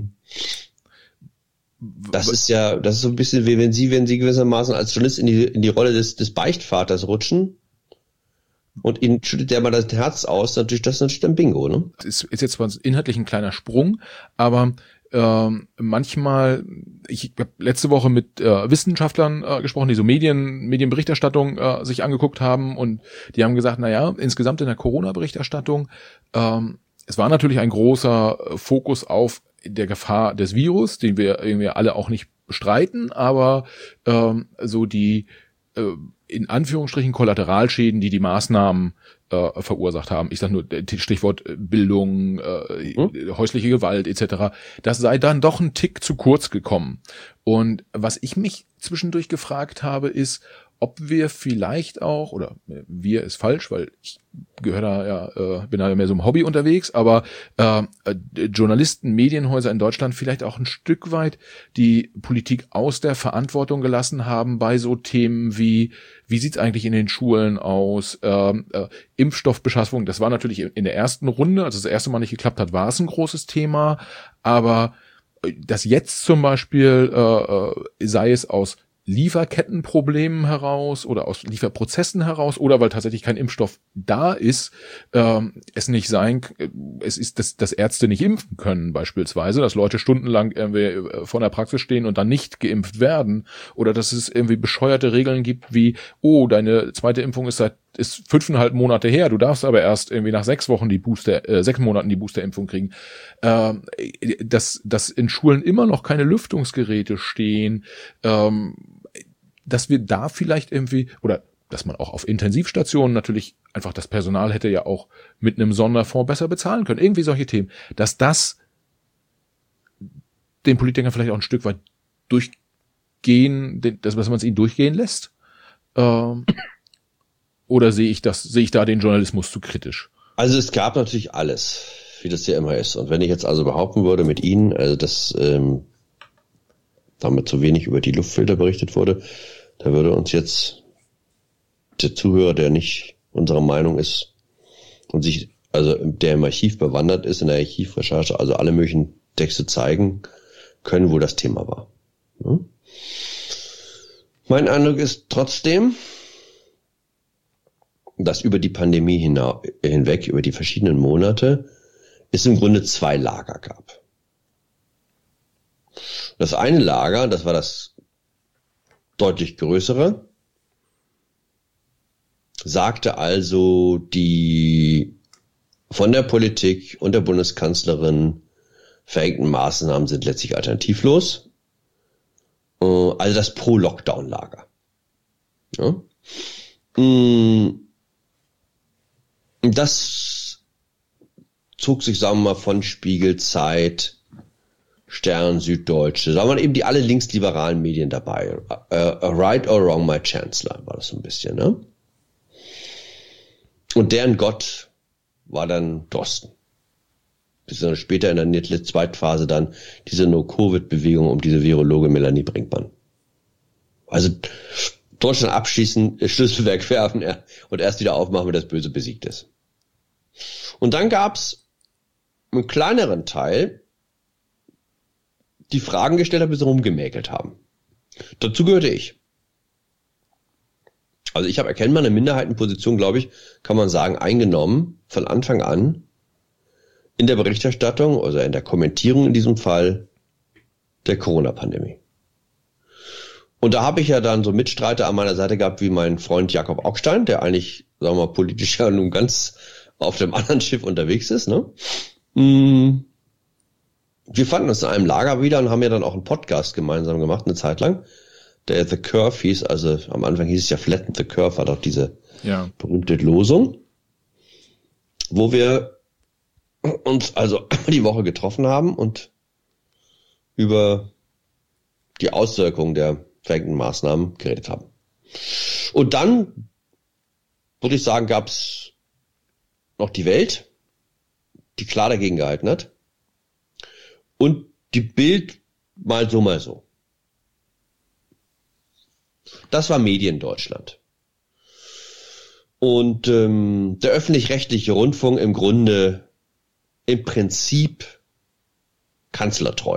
Speaker 1: das ist so ein bisschen wie wenn sie gewissermaßen als Journalist in die Rolle des Beichtvaters rutschen und ihnen schüttet der mal das Herz aus, das ist natürlich ein Bingo, ne?
Speaker 2: Ist jetzt zwar inhaltlich ein kleiner Sprung, aber manchmal, ich habe letzte Woche mit Wissenschaftlern gesprochen, die so Medienberichterstattung sich angeguckt haben, und die haben gesagt, insgesamt in der Corona-Berichterstattung, es war natürlich ein großer Fokus auf der Gefahr des Virus, den wir irgendwie alle auch nicht bestreiten, aber so die in Anführungsstrichen Kollateralschäden, die Maßnahmen verursacht haben. Ich sage nur Stichwort Bildung, häusliche Gewalt etc. Das sei dann doch ein Tick zu kurz gekommen. Und was ich mich zwischendurch gefragt habe, ist, ob wir vielleicht auch, oder wir ist falsch, weil ich gehöre da bin da mehr so im Hobby unterwegs, aber Journalisten, Medienhäuser in Deutschland vielleicht auch ein Stück weit die Politik aus der Verantwortung gelassen haben bei so Themen wie sieht's eigentlich in den Schulen aus, Impfstoffbeschaffung, das war natürlich in der ersten Runde, als das erste Mal nicht geklappt hat, war es ein großes Thema, aber dass jetzt zum Beispiel, sei es aus Lieferkettenproblemen heraus oder aus Lieferprozessen heraus oder weil tatsächlich kein Impfstoff da ist, es ist, dass Ärzte nicht impfen können beispielsweise, dass Leute stundenlang irgendwie vor der Praxis stehen und dann nicht geimpft werden, oder dass es irgendwie bescheuerte Regeln gibt wie, deine zweite Impfung ist 5,5 Monate her, du darfst aber erst irgendwie nach 6 Monaten die Boosterimpfung kriegen, dass in Schulen immer noch keine Lüftungsgeräte stehen, dass wir da vielleicht irgendwie, oder dass man auch auf Intensivstationen natürlich einfach das Personal hätte ja auch mit einem Sonderfonds besser bezahlen können. Irgendwie solche Themen. Dass das den Politikern vielleicht auch ein Stück weit dass man es ihnen durchgehen lässt. Oder sehe ich da den Journalismus zu kritisch?
Speaker 1: Also es gab natürlich alles, wie das ja immer ist. Und wenn ich jetzt also behaupten würde mit Ihnen, dass damit zu wenig über die Luftfilter berichtet wurde, Da würde uns jetzt der Zuhörer, der nicht unserer Meinung ist und sich, also der im Archiv bewandert ist, in der Archivrecherche, also alle möglichen Texte zeigen können, wo das Thema war. Ja? Mein Eindruck ist trotzdem, dass über die Pandemie hinweg, über die verschiedenen Monate, es im Grunde zwei Lager gab. Das eine Lager, das war das deutlich größere, sagte also, die von der Politik und der Bundeskanzlerin verhängten Maßnahmen sind letztlich alternativlos. Also das Pro-Lockdown-Lager. Ja? Das zog sich, sagen wir mal, von Spiegel, Zeit, Stern, Süddeutsche, sagen wir mal eben die alle linksliberalen Medien dabei. Right or wrong, my chancellor, war das so ein bisschen, ne? Und deren Gott war dann Drosten. Bis dann später in der Zweitphase dann diese No-Covid-Bewegung um diese Virologe Melanie Brinkmann. Also Deutschland abschießen, Schlüsselwerk werfen und erst wieder aufmachen, wenn das Böse besiegt ist. Und dann gab's einen kleineren Teil, die Fragen gestellt haben, bis sie rumgemäkelt haben. Dazu gehörte ich. Also ich habe erkennbar eine Minderheitenposition, glaube ich, kann man sagen, eingenommen von Anfang an in der Berichterstattung oder in der Kommentierung in diesem Fall der Corona-Pandemie. Und da habe ich ja dann so Mitstreiter an meiner Seite gehabt wie mein Freund Jakob Augstein, der eigentlich, sagen wir mal, politisch ja nun ganz auf dem anderen Schiff unterwegs ist, ne? Wir fanden uns in einem Lager wieder und haben ja dann auch einen Podcast gemeinsam gemacht, eine Zeit lang, der The Curve hieß, also am Anfang hieß es ja Flatten the Curve, war doch diese berühmte Losung, wo wir uns also die Woche getroffen haben und über die Auswirkungen der verhängten Maßnahmen geredet haben. Und dann, würde ich sagen, gab es noch die Welt, die klar dagegen gehalten hat, und die Bild mal so, mal so. Das war Mediendeutschland. Und der öffentlich-rechtliche Rundfunk im Grunde im Prinzip kanzlertreu.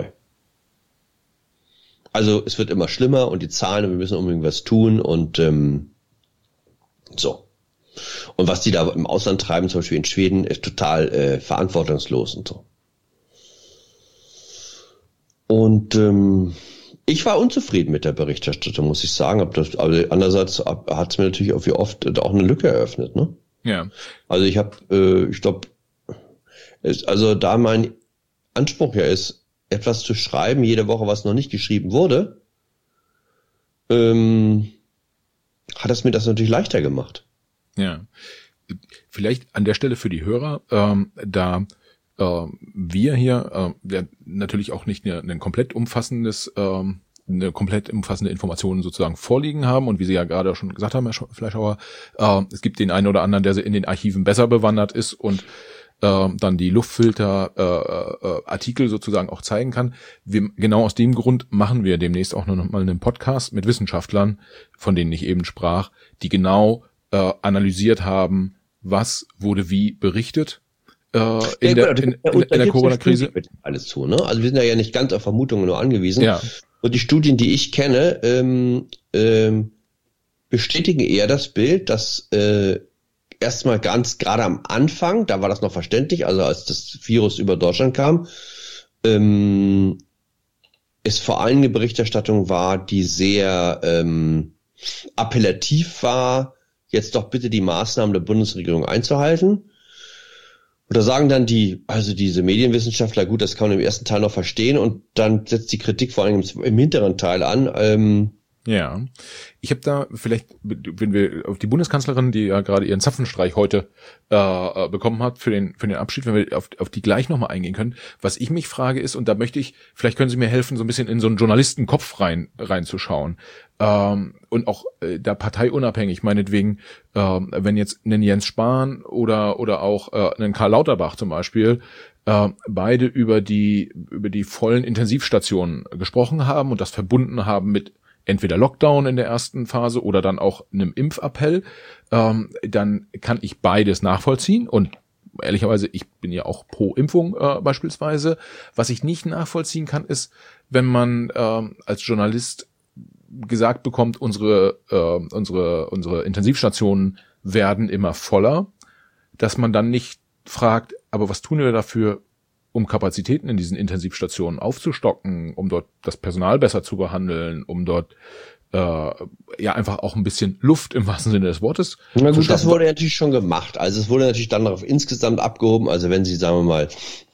Speaker 1: Also es wird immer schlimmer und die Zahlen und wir müssen unbedingt was tun und so. Und was die da im Ausland treiben, zum Beispiel in Schweden, ist total verantwortungslos und so. Und ich war unzufrieden mit der Berichterstattung, muss ich sagen. Aber andererseits hat es mir natürlich auch wie oft auch eine Lücke eröffnet, ne?
Speaker 2: Ja.
Speaker 1: Also ich glaube, also da mein Anspruch ja ist, etwas zu schreiben, jede Woche, was noch nicht geschrieben wurde, hat es mir das natürlich leichter gemacht.
Speaker 2: Ja. Vielleicht an der Stelle für die Hörer, da wir hier natürlich auch nicht eine komplett umfassende Information sozusagen vorliegen haben und wie Sie ja gerade schon gesagt haben, Herr Fleischhauer, es gibt den einen oder anderen, der in den Archiven besser bewandert ist und dann die Luftfilter Artikel sozusagen auch zeigen kann. Genau aus dem Grund machen wir demnächst auch noch mal einen Podcast mit Wissenschaftlern, von denen ich eben sprach, die genau analysiert haben, was wurde wie berichtet in der Corona-Krise.
Speaker 1: Alles zu, ne? Also wir sind ja nicht ganz auf Vermutungen nur angewiesen.
Speaker 2: Ja.
Speaker 1: Und die Studien, die ich kenne, bestätigen eher das Bild, dass erstmal ganz gerade am Anfang, da war das noch verständlich, also als das Virus über Deutschland kam, es vor allem eine Berichterstattung war, die sehr appellativ war, jetzt doch bitte die Maßnahmen der Bundesregierung einzuhalten. Und da sagen dann diese Medienwissenschaftler, gut, das kann man im ersten Teil noch verstehen und dann setzt die Kritik vor allem im hinteren Teil an.
Speaker 2: Ja, ich habe da vielleicht, wenn wir auf die Bundeskanzlerin, die ja gerade ihren Zapfenstreich heute bekommen hat für den Abschied, wenn wir auf die gleich nochmal eingehen können, was ich mich frage ist, und da möchte ich, vielleicht können Sie mir helfen, so ein bisschen in so einen Journalistenkopf reinzuschauen und auch da parteiunabhängig, meinetwegen, wenn jetzt ein Jens Spahn oder auch ein Karl Lauterbach zum Beispiel beide über die vollen Intensivstationen gesprochen haben und das verbunden haben mit entweder Lockdown in der ersten Phase oder dann auch einem Impfappell, dann kann ich beides nachvollziehen und ehrlicherweise, ich bin ja auch pro Impfung beispielsweise. Was ich nicht nachvollziehen kann, ist, wenn man als Journalist gesagt bekommt, unsere Intensivstationen werden immer voller, dass man dann nicht fragt, aber was tun wir dafür, um Kapazitäten in diesen Intensivstationen aufzustocken, um dort das Personal besser zu behandeln, um dort einfach auch ein bisschen Luft im wahrsten Sinne des Wortes
Speaker 1: Na
Speaker 2: zu
Speaker 1: gut, das
Speaker 2: schaffen.
Speaker 1: wurde natürlich schon gemacht. Also es wurde natürlich dann darauf insgesamt abgehoben. Also wenn Sie, sagen wir mal,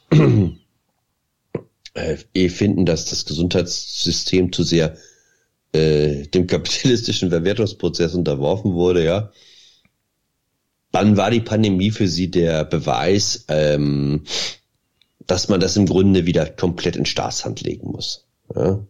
Speaker 1: finden, dass das Gesundheitssystem zu sehr dem kapitalistischen Verwertungsprozess unterworfen wurde, ja, dann war die Pandemie für Sie der Beweis, dass man das im Grunde wieder komplett in Staatshand legen muss. Ja?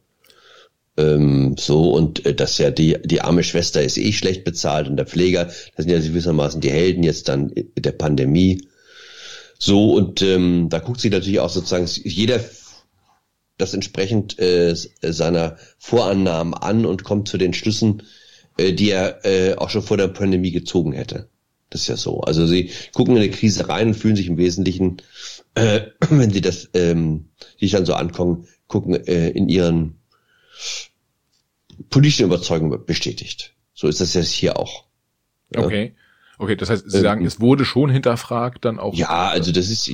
Speaker 1: Dass ja die arme Schwester ist eh schlecht bezahlt und der Pfleger, das sind ja gewissermaßen die Helden jetzt dann der Pandemie. So, und da guckt sich natürlich auch sozusagen jeder das entsprechend seiner Vorannahmen an und kommt zu den Schlüssen, die er auch schon vor der Pandemie gezogen hätte. Das ist ja so. Also sie gucken in eine Krise rein und fühlen sich im Wesentlichen, wenn sie das sich dann so angucken, in ihren politischen Überzeugungen bestätigt. So ist das jetzt hier auch. Ja?
Speaker 2: Okay, das heißt, Sie sagen, es wurde schon hinterfragt dann auch.
Speaker 1: Ja, also das ist,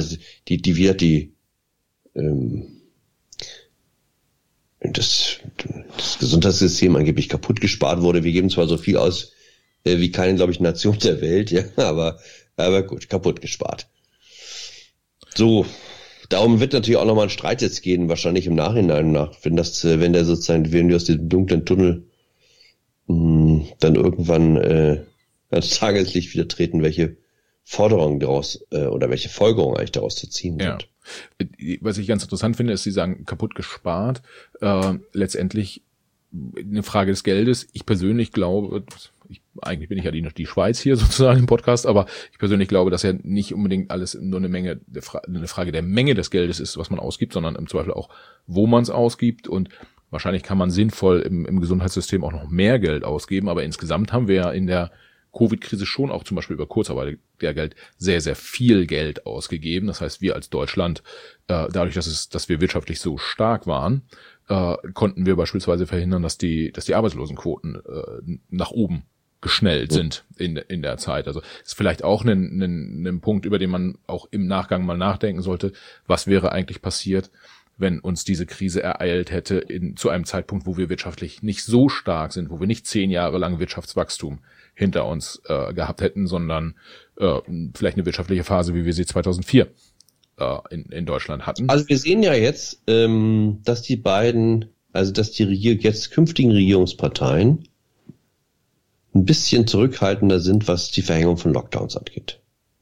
Speaker 1: das Gesundheitssystem angeblich kaputt gespart wurde. Wir geben zwar so viel aus, wie keine, glaube ich, Nation der Welt, ja, aber gut, kaputt gespart. So, darum wird natürlich auch nochmal ein Streit jetzt gehen, wahrscheinlich im Nachhinein wenn wir aus diesem dunklen Tunnel dann irgendwann ans Tageslicht wieder treten, welche Forderungen daraus oder welche Folgerungen eigentlich daraus zu ziehen sind.
Speaker 2: Ja. Was ich ganz interessant finde, ist, Sie sagen, kaputt gespart. Letztendlich eine Frage des Geldes. Ich persönlich glaube, eigentlich bin ich ja die Schweiz hier sozusagen im Podcast, aber ich persönlich glaube, dass ja nicht unbedingt alles nur eine Frage der Menge des Geldes ist, was man ausgibt, sondern im Zweifel auch, wo man es ausgibt. Und wahrscheinlich kann man sinnvoll im Gesundheitssystem auch noch mehr Geld ausgeben. Aber insgesamt haben wir ja in der Covid-Krise schon auch zum Beispiel über Kurzarbeitergeld sehr, sehr viel Geld ausgegeben. Das heißt, wir als Deutschland, dadurch, dass wir wirtschaftlich so stark waren, konnten wir beispielsweise verhindern, dass die Arbeitslosenquoten nach oben geschnellt sind in der Zeit. Also ist vielleicht auch ein Punkt, über den man auch im Nachgang mal nachdenken sollte. Was wäre eigentlich passiert, wenn uns diese Krise ereilt hätte zu einem Zeitpunkt, wo wir wirtschaftlich nicht so stark sind, wo wir nicht 10 Jahre lang Wirtschaftswachstum hinter uns gehabt hätten, sondern vielleicht eine wirtschaftliche Phase, wie wir sie 2004 in Deutschland hatten.
Speaker 1: Also wir sehen ja jetzt, dass die jetzt künftigen Regierungsparteien ein bisschen zurückhaltender sind, was die Verhängung von Lockdowns angeht.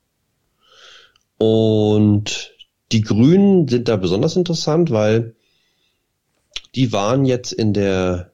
Speaker 1: Und die Grünen sind da besonders interessant, weil die waren jetzt in der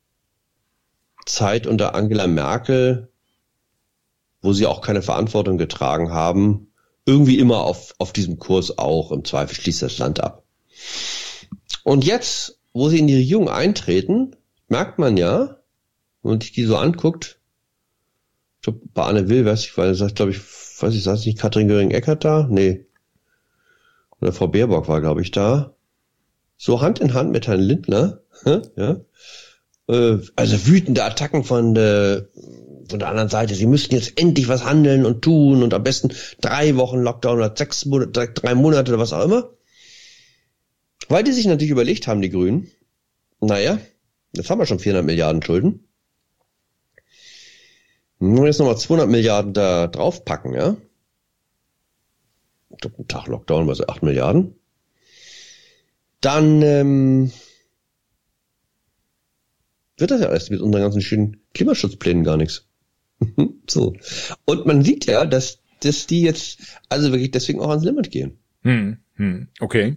Speaker 1: Zeit unter Angela Merkel, wo sie auch keine Verantwortung getragen haben, irgendwie immer auf diesem Kurs auch. Im Zweifel schließt das Land ab. Und jetzt, wo sie in die Regierung eintreten, merkt man ja, wenn man sich die so anguckt, ich glaube, bei Anne Will, saß nicht Katrin Göring-Eckardt da? Nee. Oder Frau Baerbock war, glaube ich, da. So Hand in Hand mit Herrn Lindner, ja. Also wütende Attacken von der anderen Seite. Sie müssten jetzt endlich was handeln und tun und am besten 3 Wochen Lockdown oder 3 Monate oder was auch immer. Weil die sich natürlich überlegt haben, die Grünen, naja, jetzt haben wir schon 400 Milliarden Schulden. Wenn wir jetzt nochmal 200 Milliarden da draufpacken, ja. Ich glaube, ein Tag Lockdown war so 8 Milliarden. Dann wird das ja alles mit unseren ganzen schönen Klimaschutzplänen gar nichts. So. Und man sieht ja, dass die jetzt also wirklich deswegen auch ans Limit gehen.
Speaker 2: Okay.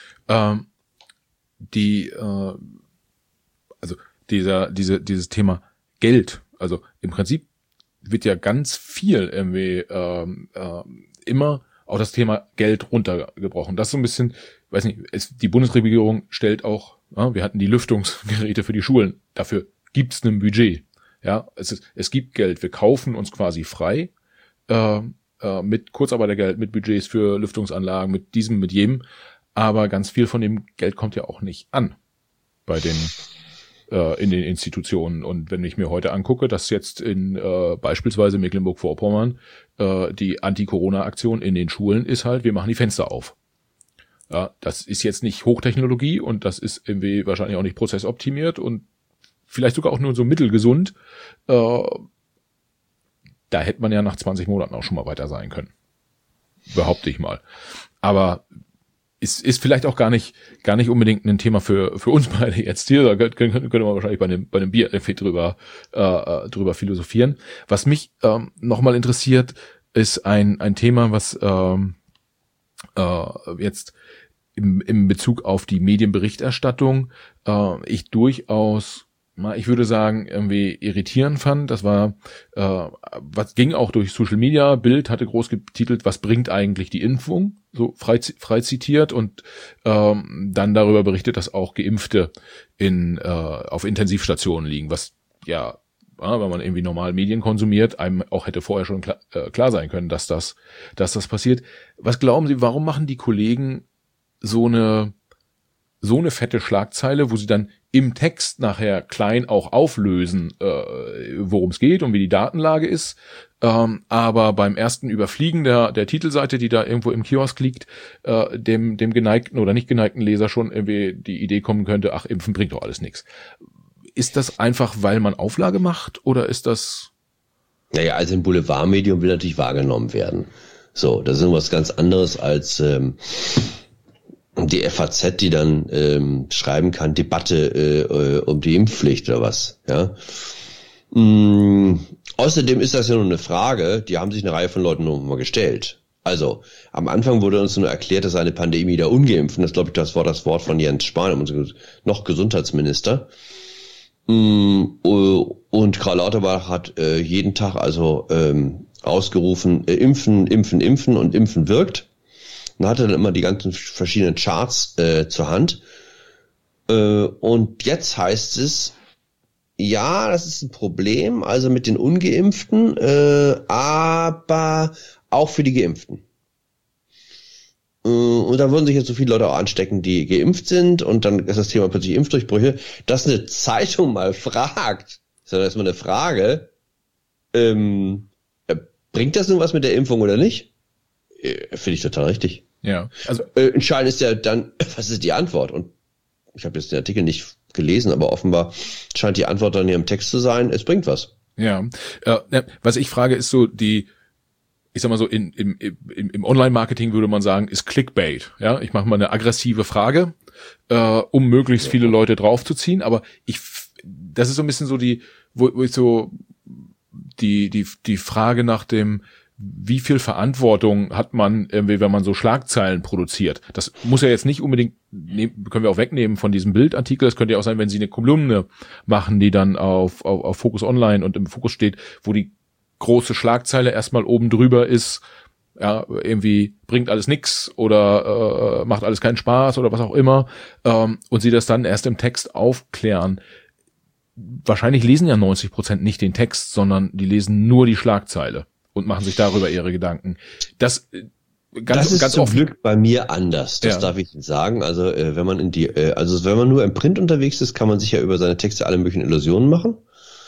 Speaker 2: Dieses Thema Geld, also im Prinzip wird ja ganz viel irgendwie immer auch das Thema Geld runtergebrochen. Das ist so ein bisschen, weiß nicht, die Bundesregierung stellt auch Ja, wir hatten die Lüftungsgeräte für die Schulen. Dafür gibt's ein Budget. Ja, es gibt Geld. Wir kaufen uns quasi frei mit Kurzarbeitergeld, mit Budgets für Lüftungsanlagen, mit diesem, mit jedem. Aber ganz viel von dem Geld kommt ja auch nicht an bei den in den Institutionen. Und wenn ich mir heute angucke, dass jetzt in beispielsweise Mecklenburg-Vorpommern die Anti-Corona-Aktion in den Schulen ist halt, wir machen die Fenster auf. Ja, das ist jetzt nicht Hochtechnologie und das ist irgendwie wahrscheinlich auch nicht prozessoptimiert und vielleicht sogar auch nur so mittelgesund. Da hätte man ja nach 20 Monaten auch schon mal weiter sein können. Behaupte ich mal. Aber ist vielleicht auch gar nicht unbedingt ein Thema für uns beide jetzt hier. Da könnte man wahrscheinlich bei einem Bier drüber philosophieren. Was mich nochmal interessiert, ist ein Thema, was jetzt im Bezug auf die Medienberichterstattung ich durchaus, ich würde sagen, irgendwie irritierend fand. Das war, was ging auch durch Social Media. Bild hatte groß getitelt, was bringt eigentlich die Impfung? So frei zitiert und dann darüber berichtet, dass auch Geimpfte auf Intensivstationen liegen, was ja, wenn man irgendwie normal Medien konsumiert, einem auch hätte vorher schon klar sein können, dass das passiert. Was glauben Sie, warum machen die Kollegen so eine fette Schlagzeile, wo sie dann im Text nachher klein auch auflösen, worum es geht und wie die Datenlage ist, aber beim ersten Überfliegen der Titelseite, die da irgendwo im Kiosk liegt, dem geneigten oder nicht geneigten Leser schon irgendwie die Idee kommen könnte, ach, Impfen bringt doch alles nichts. Ist das einfach, weil man Auflage macht oder ist das...
Speaker 1: Naja, also ein Boulevardmedium will natürlich wahrgenommen werden. So, das ist irgendwas ganz anderes als die FAZ, die dann schreiben kann, Debatte um die Impfpflicht oder was. Ja. Außerdem ist das ja nur eine Frage, die haben sich eine Reihe von Leuten noch mal gestellt. Also, am Anfang wurde uns nur erklärt, dass eine Pandemie der Ungeimpften, das glaube ich, das war das Wort von Jens Spahn, unser noch Gesundheitsminister. Und Karl Lauterbach hat jeden Tag also ausgerufen, impfen und impfen wirkt. Und hatte dann immer die ganzen verschiedenen Charts zur Hand. Und jetzt heißt es, ja, das ist ein Problem, also mit den Ungeimpften, aber auch für die Geimpften. Und dann würden sich jetzt so viele Leute auch anstecken, die geimpft sind, und dann ist das Thema plötzlich Impfdurchbrüche. Dass eine Zeitung mal fragt, ist ja erstmal eine Frage, bringt das nun was mit der Impfung oder nicht? Finde ich total richtig.
Speaker 2: Ja. Also
Speaker 1: entscheidend ist ja dann, was ist die Antwort? Und ich habe jetzt den Artikel nicht gelesen, aber offenbar scheint die Antwort dann hier im Text zu sein, es bringt was.
Speaker 2: Ja. Was ich frage, ist so ich sag mal so, im Online-Marketing würde man sagen, ist Clickbait. Ja, ich mache mal eine aggressive Frage, um möglichst viele Leute draufzuziehen. Aber das ist so ein bisschen so wo ich so die Frage nach dem, wie viel Verantwortung hat man irgendwie, wenn man so Schlagzeilen produziert? Das muss ja jetzt nicht unbedingt, können wir auch wegnehmen von diesem Bildartikel. Das könnte ja auch sein, wenn Sie eine Kolumne machen, die dann auf Focus Online und im Fokus steht, wo die große Schlagzeile erstmal oben drüber ist, ja, irgendwie bringt alles nix oder macht alles keinen Spaß oder was auch immer, und Sie das dann erst im Text aufklären. Wahrscheinlich lesen ja 90% nicht den Text, sondern die lesen nur die Schlagzeile und machen sich darüber ihre Gedanken. Das
Speaker 1: ist zum Glück bei mir anders. Das darf ich sagen. Also wenn man wenn man nur im Print unterwegs ist, kann man sich ja über seine Texte alle möglichen Illusionen machen.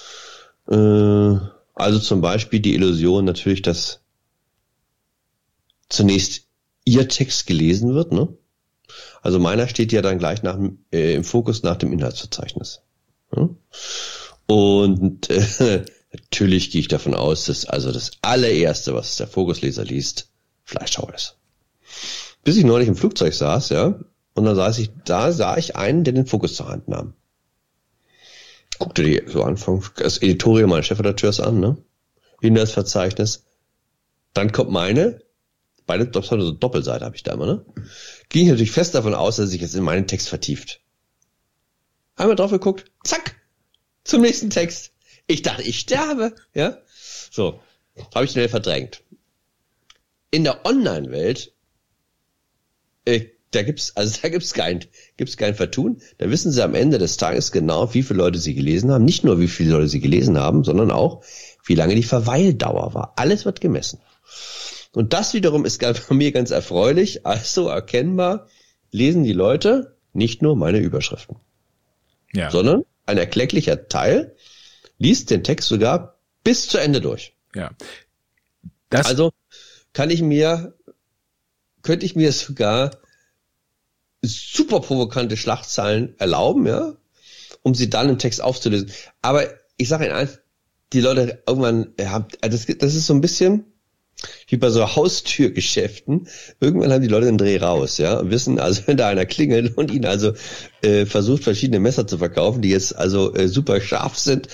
Speaker 1: Also zum Beispiel die Illusion natürlich, dass zunächst Ihr Text gelesen wird, ne? Also meiner steht ja dann gleich im Fokus nach dem Inhaltsverzeichnis. Ja? Und natürlich gehe ich davon aus, dass also das allererste, was der Fokusleser liest, Fleischhau ist. Bis ich neulich im Flugzeug saß, ja, und dann sah ich einen, der den Fokus zur Hand nahm. Guckte die so Anfang das Editorial meines Chefredakteurs an, ne? Inhaltsverzeichnis. Dann kommt beide Doppelseite habe ich da immer, ne? Ging ich natürlich fest davon aus, dass er sich jetzt in meinen Text vertieft. Einmal drauf geguckt, zack, zum nächsten Text. Ich dachte, ich sterbe, ja? So, habe ich schnell verdrängt. In der Online-Welt gibt's kein Vertun. Da wissen sie am Ende des Tages genau, wie viele Leute sie gelesen haben. Nicht nur, wie viele Leute sie gelesen haben, sondern auch, wie lange die Verweildauer war. Alles wird gemessen. Und das wiederum ist bei mir ganz erfreulich. Also erkennbar lesen die Leute nicht nur meine Überschriften, sondern ein erklecklicher Teil liest den Text sogar bis zu Ende durch.
Speaker 2: Ja.
Speaker 1: Also könnte ich mir sogar super provokante Schlagzeilen erlauben, ja, um sie dann im Text aufzulösen. Aber ich sage Ihnen eins, die Leute irgendwann das ist so ein bisschen wie bei so Haustürgeschäften. Irgendwann haben die Leute den Dreh raus, ja, und wissen, also wenn da einer klingelt und ihnen also versucht, verschiedene Messer zu verkaufen, die jetzt also super scharf sind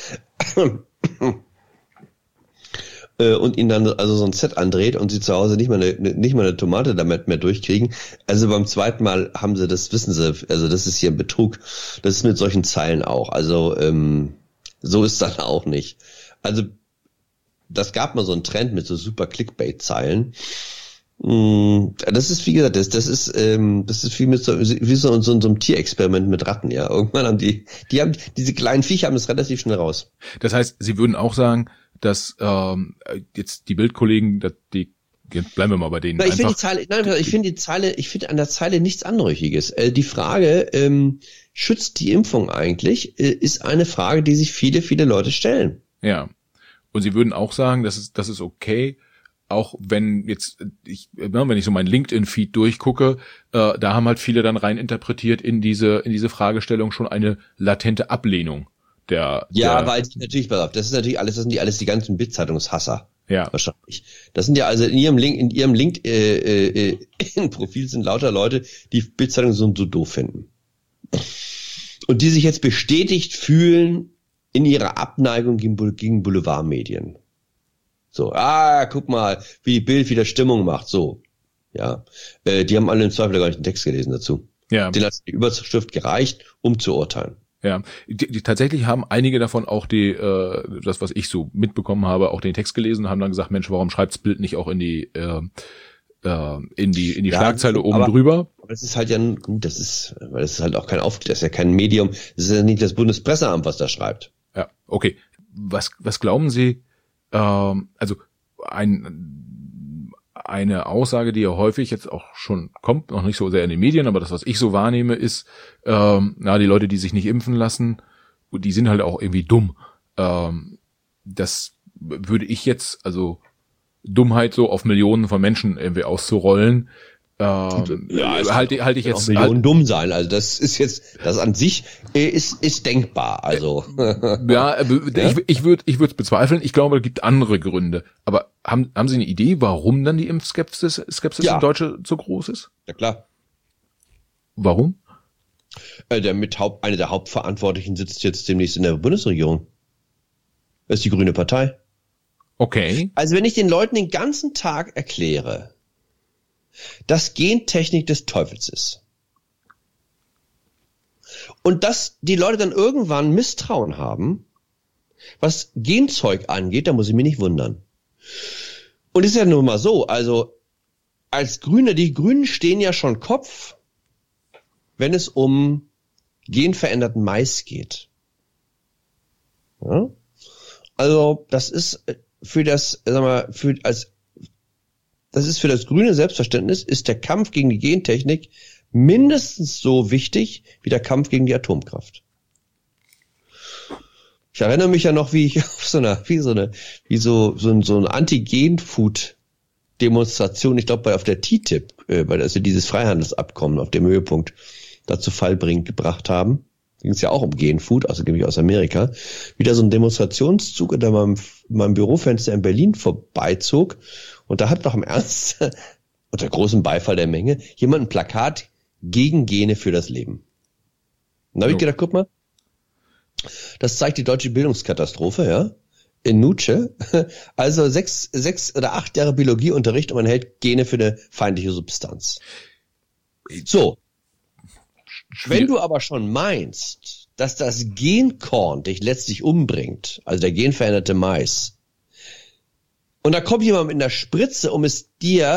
Speaker 1: und ihnen dann also so ein Set andreht und sie zu Hause nicht mal eine Tomate damit mehr durchkriegen. Also beim zweiten Mal haben sie das, wissen sie, also das ist hier ein Betrug. Das ist mit solchen Zeilen auch. Also so ist das auch nicht. Also das gab mal so einen Trend mit so super Clickbait-Zeilen. Das ist, wie gesagt, das ist wie so einem Tierexperiment mit Ratten, ja. Irgendwann haben diese kleinen Viecher haben es relativ schnell raus.
Speaker 2: Das heißt, Sie würden auch sagen, dass jetzt die Bildkollegen, bleiben wir mal bei denen.
Speaker 1: Ich finde an der Zeile nichts Anrüchiges. Die Frage, schützt die Impfung eigentlich, ist eine Frage, die sich viele, viele Leute stellen.
Speaker 2: Ja. Und Sie würden auch sagen, das ist okay, auch wenn jetzt wenn ich so meinen LinkedIn-Feed durchgucke, da haben halt viele dann rein interpretiert in diese Fragestellung schon eine latente Ablehnung weil natürlich, das sind die alles die ganzen Bild-Zeitungshasser. Ja. Wahrscheinlich. Das sind ja also in ihrem LinkedIn-Profil sind lauter Leute, die Bild-Zeitung so doof finden. Und die sich jetzt bestätigt fühlen in ihrer Abneigung gegen Boulevardmedien. So, guck mal, wie die Bild wieder Stimmung macht, so. Ja. Die haben alle im Zweifel gar nicht den Text gelesen dazu. Ja. Denen hat die Überschrift gereicht, um zu urteilen. Ja, die tatsächlich haben einige davon auch das, was ich so mitbekommen habe, auch den Text gelesen und haben dann gesagt, Mensch, warum schreibt's Bild nicht auch in die Schlagzeile oben drüber?
Speaker 1: Aber das ist halt ja gut, weil das ist halt auch das ist ja kein Medium, das ist ja nicht das Bundespresseamt, was da schreibt.
Speaker 2: Ja, okay. Was glauben Sie, also eine Aussage, die ja häufig jetzt auch schon kommt, noch nicht so sehr in den Medien, aber das, was ich so wahrnehme, ist, die Leute, die sich nicht impfen lassen, die sind halt auch irgendwie dumm. Das würde ich jetzt, also Dummheit so auf Millionen von Menschen irgendwie auszurollen, halte ich jetzt.
Speaker 1: Millionen dumm sein, also das an sich ist denkbar, also.
Speaker 2: Ja, ich würde es bezweifeln. Ich glaube, es gibt andere Gründe. Aber haben Sie eine Idee, warum dann die Impfskepsis in Deutschland so groß ist?
Speaker 1: Ja, klar.
Speaker 2: Warum?
Speaker 1: Eine der Hauptverantwortlichen sitzt jetzt demnächst in der Bundesregierung. Das ist die Grüne Partei.
Speaker 2: Okay.
Speaker 1: Also wenn ich den Leuten den ganzen Tag erkläre, dass Gentechnik des Teufels ist und dass die Leute dann irgendwann Misstrauen haben, was Genzeug angeht, da muss ich mich nicht wundern. Und es ist ja nun mal so, also als Grüne, die Grünen stehen ja schon Kopf, wenn es um genveränderten Mais geht. Ja? Also das ist für das grüne Selbstverständnis ist der Kampf gegen die Gentechnik mindestens so wichtig wie der Kampf gegen die Atomkraft. Ich erinnere mich ja noch, wie ich auf so eine Anti-Gen-Food-Demonstration, ich glaube auf der TTIP, also dieses Freihandelsabkommen auf dem Höhepunkt dazu Fall gebracht haben. Ging es ja auch um Genfood, also nämlich aus Amerika. Wieder so ein Demonstrationszug unter meinem Bürofenster in Berlin vorbeizog. Und da hat doch im Ernst, unter großem Beifall der Menge, jemand ein Plakat gegen Gene für das Leben. Und da habe ich gedacht, guck mal, das zeigt die deutsche Bildungskatastrophe, ja, in Nutsche. Also 6 oder 8 Jahre Biologieunterricht und man hält Gene für eine feindliche Substanz. So. Wenn du aber schon meinst, dass das Genkorn dich letztlich umbringt, also der genveränderte Mais, und da kommt jemand mit einer Spritze, um es dir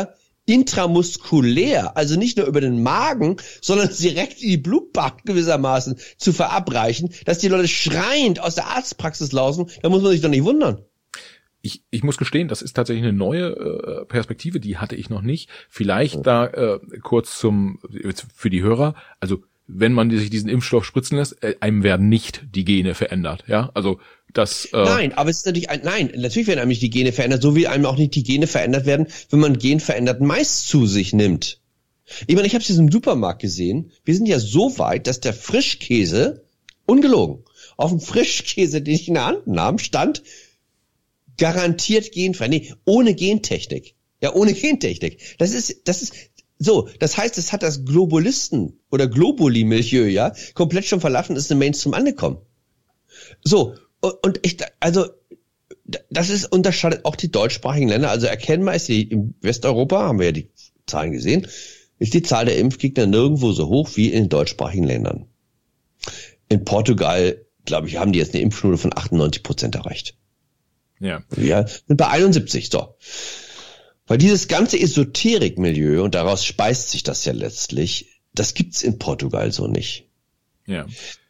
Speaker 1: intramuskulär, also nicht nur über den Magen, sondern direkt in die Blutbahn gewissermaßen zu verabreichen, dass die Leute schreiend aus der Arztpraxis laufen, da muss man sich doch nicht wundern.
Speaker 2: Ich muss gestehen, das ist tatsächlich eine neue Perspektive, die hatte ich noch nicht. Vielleicht da kurz für die Hörer, also wenn man sich diesen Impfstoff spritzen lässt, einem werden nicht die Gene verändert, ja, also das.
Speaker 1: Nein, aber es ist natürlich werden einem nicht die Gene verändert, so wie einem auch nicht die Gene verändert werden, wenn man genveränderten Mais zu sich nimmt. Ich meine, ich habe es jetzt im Supermarkt gesehen. Wir sind ja so weit, dass der Frischkäse, ungelogen, auf dem Frischkäse, den ich in der Hand nahm, stand garantiert genfrei. Nee, ohne Gentechnik. Ja, ohne Gentechnik. Das ist so, das heißt, es hat das Globalisten- oder Globuli-Milieu, ja, komplett schon verlassen, ist im Mainstream angekommen. So, und das unterscheidet auch die deutschsprachigen Länder. Also erkennbar ist in Westeuropa, haben wir ja die Zahlen gesehen, ist die Zahl der Impfgegner nirgendwo so hoch wie in den deutschsprachigen Ländern. In Portugal, glaube ich, haben die jetzt eine Impfquote von 98% erreicht.
Speaker 2: Ja.
Speaker 1: Wir sind bei 71, so. Weil dieses ganze Esoterik-Milieu, und daraus speist sich das ja letztlich, das gibt's in Portugal so nicht.
Speaker 2: Ja.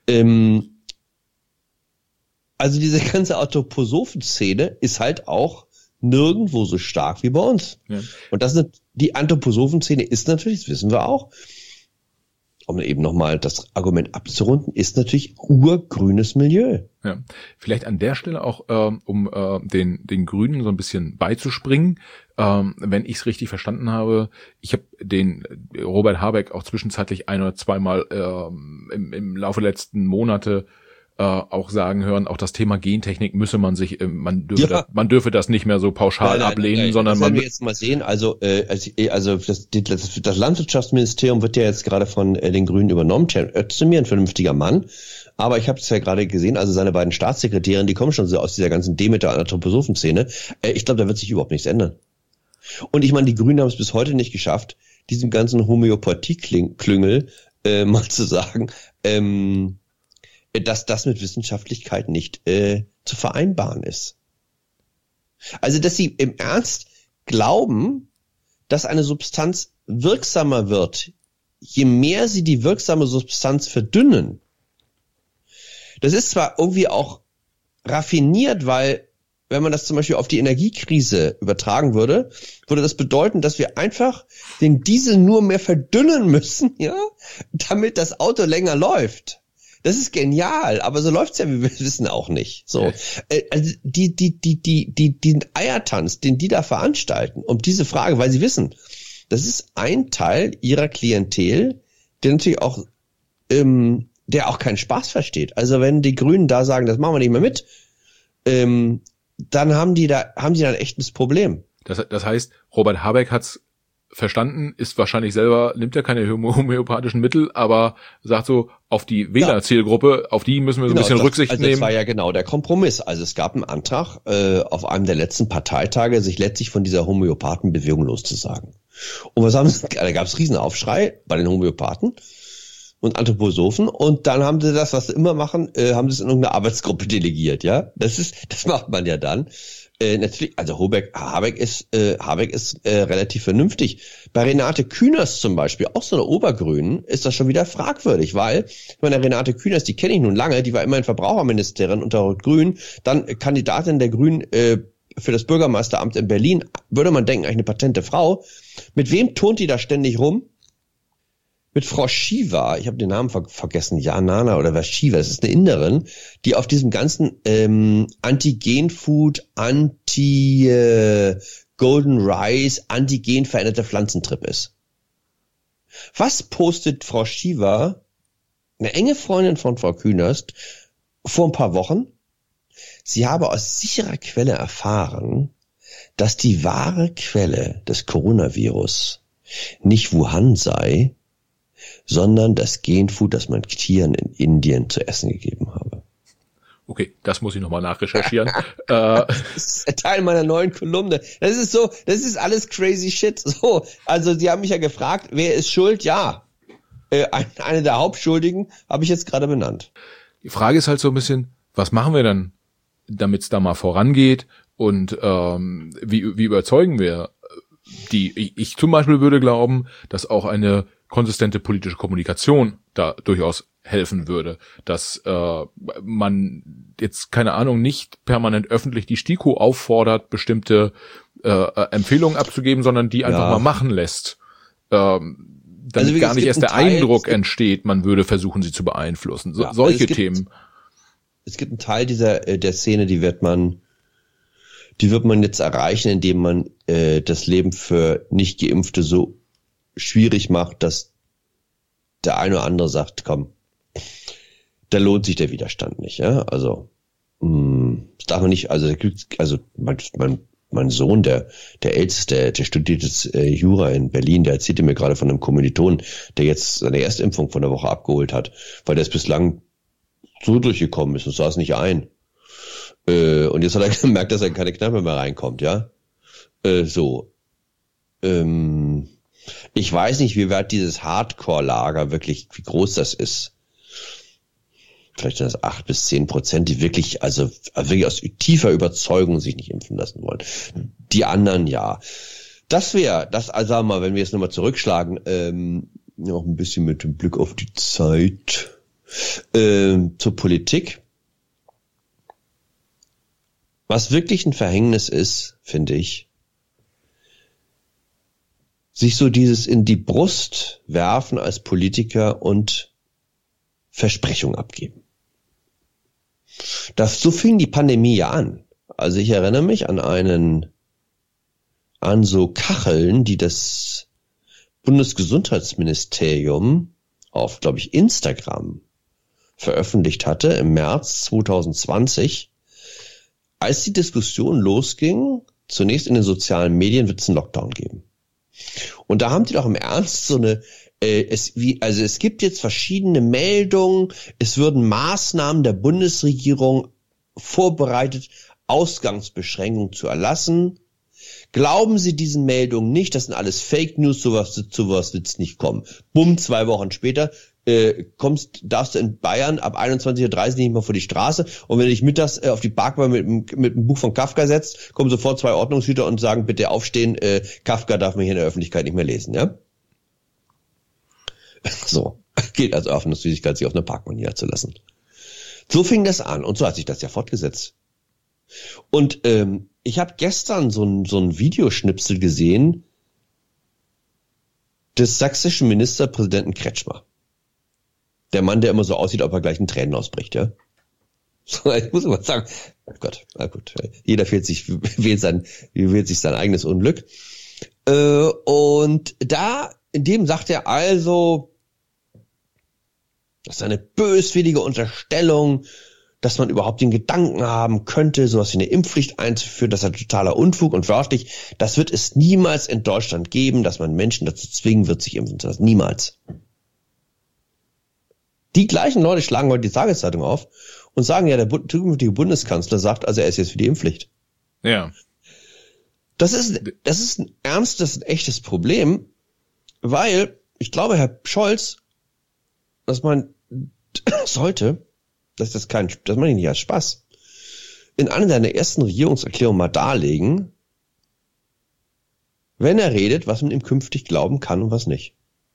Speaker 1: Also diese ganze Anthroposophen-Szene ist halt auch nirgendwo so stark wie bei uns. Ja. Und die Anthroposophen-Szene ist natürlich, das wissen wir auch, um eben nochmal das Argument abzurunden, ist natürlich urgrünes Milieu.
Speaker 2: Ja, vielleicht an der Stelle auch, den Grünen so ein bisschen beizuspringen, wenn ich es richtig verstanden habe, ich habe den Robert Habeck auch zwischenzeitlich ein- oder zweimal im Laufe der letzten Monate auch sagen hören, auch das Thema Gentechnik müsse man sich, man dürfe das nicht mehr so pauschal ablehnen, sondern
Speaker 1: das
Speaker 2: man
Speaker 1: werden wir jetzt mal sehen. Also das Landwirtschaftsministerium wird ja jetzt gerade von den Grünen übernommen. Cem Özdemir, ein vernünftiger Mann. Aber ich habe es ja gerade gesehen, also seine beiden Staatssekretärinnen, die kommen schon so aus dieser ganzen Demeter-Anthroposophen-Szene. Ich glaube, da wird sich überhaupt nichts ändern. Und ich meine, die Grünen haben es bis heute nicht geschafft, diesem ganzen Homöopathie-Klüngel mal zu sagen, dass das mit Wissenschaftlichkeit nicht zu vereinbaren ist. Also, dass sie im Ernst glauben, dass eine Substanz wirksamer wird, je mehr sie die wirksame Substanz verdünnen. Das ist zwar irgendwie auch raffiniert, weil wenn man das zum Beispiel auf die Energiekrise übertragen würde, würde das bedeuten, dass wir einfach den Diesel nur mehr verdünnen müssen, ja, damit das Auto länger läuft. Das ist genial, aber so läuft's ja, wie wir wissen, auch nicht. So, also den Eiertanz, den die da veranstalten, um diese Frage, weil sie wissen, das ist ein Teil ihrer Klientel, der natürlich auch, der auch keinen Spaß versteht. Also wenn die Grünen da sagen, das machen wir nicht mehr mit, dann haben die da ein echtes Problem.
Speaker 2: Das heißt, Robert Habeck hat's verstanden, ist wahrscheinlich selber, nimmt ja keine homöopathischen Mittel, aber sagt so, auf die Wählerzielgruppe, auf die müssen wir so ein bisschen Rücksicht nehmen.
Speaker 1: Das war ja genau der Kompromiss. Also es gab einen Antrag auf einem der letzten Parteitage, sich letztlich von dieser Homöopathenbewegung loszusagen. Und was haben sie? Da gab es Riesenaufschrei bei den Homöopathen und Anthroposophen, und dann haben sie das, was sie immer machen, haben sie es in irgendeine Arbeitsgruppe delegiert, ja. Das macht man ja dann. Natürlich, also Habeck ist relativ vernünftig. Bei Renate Künast zum Beispiel, auch so eine Obergrünen, ist das schon wieder fragwürdig, weil, ich meine, Renate Künast, die kenne ich nun lange, die war immerhin Verbraucherministerin unter Rot-Grün, dann Kandidatin der Grünen für das Bürgermeisteramt in Berlin, würde man denken, eigentlich eine patente Frau. Mit wem turnt die da ständig rum? Mit Frau Shiva, ich habe den Namen vergessen, Janana oder was Shiva, das ist eine Inderin, die auf diesem ganzen Anti-Gen-Food, Anti-Golden Rice, Anti-Gen veränderte Pflanzentrip ist. Was postet Frau Shiva, eine enge Freundin von Frau Künast, vor ein paar Wochen? Sie habe aus sicherer Quelle erfahren, dass die wahre Quelle des Coronavirus nicht Wuhan sei, sondern das Genfood, das man Tieren in Indien zu essen gegeben habe.
Speaker 2: Okay, das muss ich nochmal nachrecherchieren.
Speaker 1: Das ist Teil meiner neuen Kolumne. Das ist alles crazy shit. So, also Sie haben mich ja gefragt, wer ist schuld? Ja, eine der Hauptschuldigen habe ich jetzt gerade benannt.
Speaker 2: Die Frage ist halt so ein bisschen, was machen wir dann, damit es da mal vorangeht, und wie überzeugen wir ich zum Beispiel würde glauben, dass auch eine konsistente politische Kommunikation da durchaus helfen würde, dass man jetzt, keine Ahnung, nicht permanent öffentlich die STIKO auffordert, bestimmte Empfehlungen abzugeben, sondern die einfach mal machen lässt. Damit gar nicht erst der Eindruck entsteht, man würde versuchen, sie zu beeinflussen. Solche Themen.
Speaker 1: Es gibt einen Teil der Szene, die wird man jetzt erreichen, indem man das Leben für Nicht-Geimpfte so schwierig macht, dass der eine oder andere sagt, komm, da lohnt sich der Widerstand nicht. Ja? Also das darf man nicht, also mein Sohn, der Älteste, der studiert jetzt Jura in Berlin, der erzählte mir gerade von einem Kommilitonen, der jetzt seine erste Impfung von der Woche abgeholt hat, weil der es bislang so durchgekommen ist und saß nicht ein. Und jetzt hat er gemerkt, dass er keine Kneipe mehr reinkommt, ja. Ich weiß nicht, wie weit dieses Hardcore-Lager wirklich, wie groß das ist. Vielleicht sind das 8-10%, die wirklich, also wirklich aus tiefer Überzeugung sich nicht impfen lassen wollen. Die anderen ja. Also sagen wir mal, wenn wir jetzt nochmal zurückschlagen, noch ein bisschen mit dem Blick auf die Zeit, zur Politik. Was wirklich ein Verhängnis ist, finde ich, sich so dieses in die Brust werfen als Politiker und Versprechungen abgeben. So fing die Pandemie ja an. Also ich erinnere mich an so Kacheln, die das Bundesgesundheitsministerium auf, glaube ich, Instagram veröffentlicht hatte im März 2020, als die Diskussion losging, zunächst in den sozialen Medien wird es einen Lockdown geben. Und da haben die doch im Ernst so eine, es gibt jetzt verschiedene Meldungen, es würden Maßnahmen der Bundesregierung vorbereitet, Ausgangsbeschränkungen zu erlassen. Glauben Sie diesen Meldungen nicht, das sind alles Fake News, sowas wird es nicht kommen. Bumm, 2 Wochen später darfst du in Bayern ab 21:30 Uhr nicht mehr vor die Straße und wenn du dich mittags auf die Parkbank mit einem Buch von Kafka setzt, kommen sofort 2 Ordnungshüter und sagen, bitte aufstehen, Kafka darf man hier in der Öffentlichkeit nicht mehr lesen, ja? So, geht also Öffnungssüßigkeit, sich auf einer Parkbank niederzulassen. So fing das an und so hat sich das ja fortgesetzt. Und ich habe gestern so ein Videoschnipsel gesehen des sächsischen Ministerpräsidenten Kretschmer. Der Mann, der immer so aussieht, ob er gleich in Tränen ausbricht, ja. Ich muss immer sagen, oh Gott, na gut, jeder wählt sich sein eigenes Unglück. Und da, in dem sagt er also, das ist eine böswillige Unterstellung, dass man überhaupt den Gedanken haben könnte, sowas wie eine Impfpflicht einzuführen, das ist ein totaler Unfug und wörtlich, das wird es niemals in Deutschland geben, dass man Menschen dazu zwingen wird, sich impfen zu lassen. Niemals. Die gleichen Leute schlagen heute die Tageszeitung auf und sagen ja, der zukünftige Bundeskanzler sagt, also er ist jetzt für die Impfpflicht.
Speaker 2: Ja.
Speaker 1: Das ist ein ernstes, ein echtes Problem, weil ich glaube, Herr Scholz, dass man sollte, das meine ich nicht als Spaß, in einer seiner ersten Regierungserklärungen mal darlegen, wenn er redet, was man ihm künftig glauben kann und was nicht.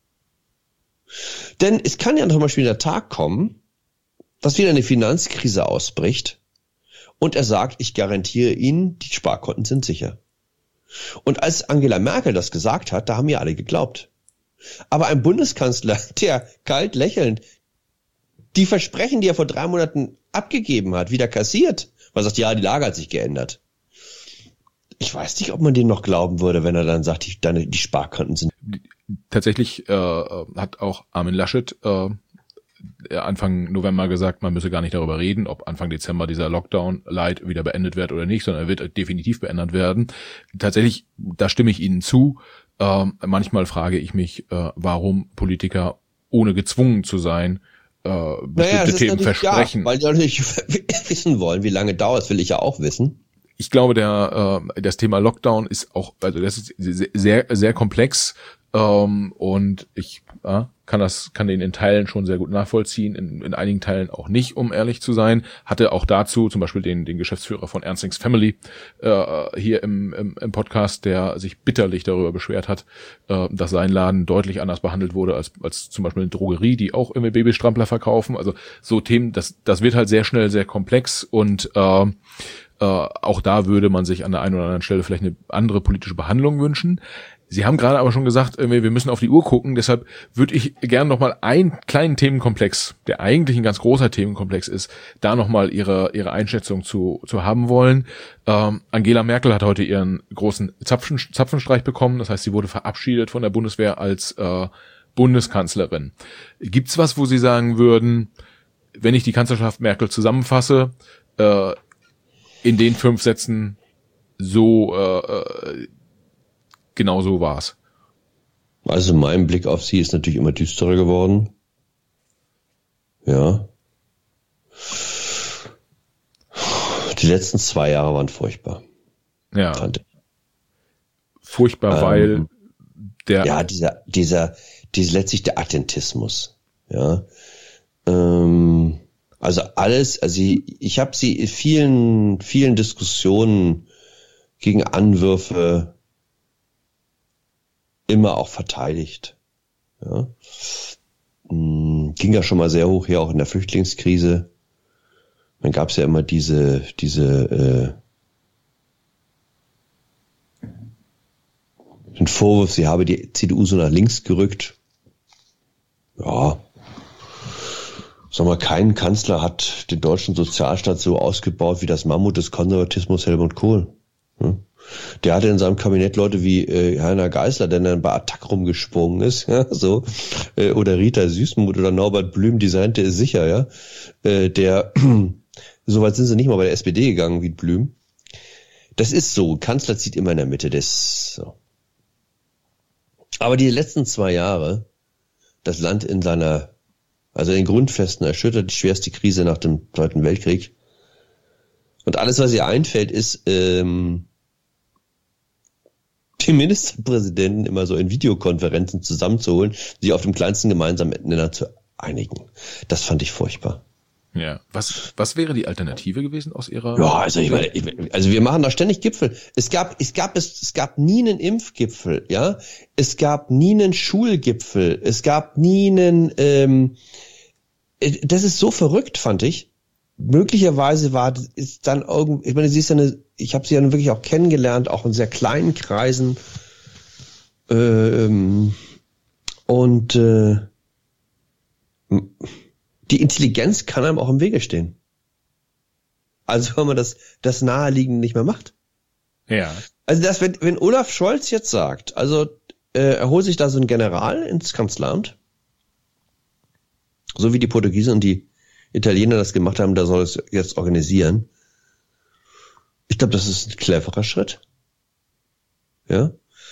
Speaker 1: Denn es kann ja zum Beispiel der Tag kommen, dass wieder eine Finanzkrise ausbricht und er sagt, ich garantiere Ihnen, die Sparkonten sind sicher. Und als Angela Merkel das gesagt hat, da haben ja alle geglaubt. Aber ein Bundeskanzler, der kalt lächelnd die Versprechen, die er vor 3 Monaten abgegeben hat, wieder kassiert, weil er sagt, ja, die Lage hat sich geändert. Ich weiß nicht, ob man dem noch glauben würde, wenn er dann sagt, die Sparkonten sind.
Speaker 2: Tatsächlich hat auch Armin Laschet Anfang November gesagt, man müsse gar nicht darüber reden, ob Anfang Dezember dieser Lockdown-Light wieder beendet wird oder nicht, sondern er wird definitiv beendet werden. Tatsächlich, da stimme ich Ihnen zu. Manchmal frage ich mich, warum Politiker, ohne gezwungen zu sein, bestimmte Themen versprechen.
Speaker 1: Ja, weil die natürlich wissen wollen, wie lange dauert, will ich ja auch wissen.
Speaker 2: Ich glaube, das Thema Lockdown ist auch, also das ist sehr, sehr komplex, und ich kann den in Teilen schon sehr gut nachvollziehen, in einigen Teilen auch nicht, um ehrlich zu sein. Hatte auch dazu zum Beispiel den Geschäftsführer von Ernstings Family hier im Podcast, der sich bitterlich darüber beschwert hat, dass sein Laden deutlich anders behandelt wurde als zum Beispiel eine Drogerie, die auch irgendwie Babystrampler verkaufen. Also so Themen, das wird halt sehr schnell sehr komplex und auch da würde man sich an der einen oder anderen Stelle vielleicht eine andere politische Behandlung wünschen. Sie haben gerade aber schon gesagt, wir müssen auf die Uhr gucken, deshalb würde ich gerne nochmal einen kleinen Themenkomplex, der eigentlich ein ganz großer Themenkomplex ist, da nochmal ihre Einschätzung zu haben wollen. Angela Merkel hat heute ihren großen Zapfenstreich bekommen, das heißt, sie wurde verabschiedet von der Bundeswehr als Bundeskanzlerin. Gibt's was, wo Sie sagen würden, wenn ich die Kanzlerschaft Merkel zusammenfasse, in den 5 Sätzen so genau so war's.
Speaker 1: Also mein Blick auf sie ist natürlich immer düsterer geworden. Ja. Die letzten 2 Jahre waren furchtbar.
Speaker 2: Ja. Furchtbar, weil
Speaker 1: dieser letztlich der Attentismus. Ja. Also alles, also ich habe sie in vielen Diskussionen gegen Anwürfe immer auch verteidigt. Ja. Ging ja schon mal sehr hoch, hier auch in der Flüchtlingskrise. Dann gab es ja immer den Vorwurf, sie habe die CDU so nach links gerückt. Ja. Sag mal, kein Kanzler hat den deutschen Sozialstaat so ausgebaut wie das Mammut des Konservatismus Helmut Kohl. Ja. Der hatte in seinem Kabinett Leute wie Heiner Geißler, der dann bei Attac rumgesprungen ist, ja, so, oder Rita Süßmuth oder Norbert Blüm, die Seite ist sicher, ja, der, soweit sind sie nicht mal bei der SPD gegangen wie Blüm. Das ist so, Kanzler zieht immer in der Mitte des, so. Aber die letzten 2 Jahre, das Land in den Grundfesten erschüttert, die schwerste Krise nach dem Zweiten Weltkrieg. Und alles, was ihr einfällt, ist, die Ministerpräsidenten immer so in Videokonferenzen zusammenzuholen, sich auf dem kleinsten gemeinsamen Nenner zu einigen. Das fand ich furchtbar.
Speaker 2: Ja. Was wäre die Alternative gewesen aus Ihrer?
Speaker 1: Ja, also wir machen da ständig Gipfel. Es gab nie einen Impfgipfel, ja. Es gab nie einen Schulgipfel. Es gab nie einen, das ist so verrückt, fand ich. Möglicherweise ist dann irgendwie, ich meine, ich habe sie ja wirklich auch kennengelernt, auch in sehr kleinen Kreisen, und die Intelligenz kann einem auch im Wege stehen. Also wenn man das Naheliegende nicht mehr macht.
Speaker 2: Ja.
Speaker 1: Also wenn Olaf Scholz jetzt sagt, also er holt sich da so einen General ins Kanzleramt, so wie die Portugiesen und die Italiener das gemacht haben, da soll es jetzt organisieren. Ich glaube, das ist ein cleverer Schritt. Ja.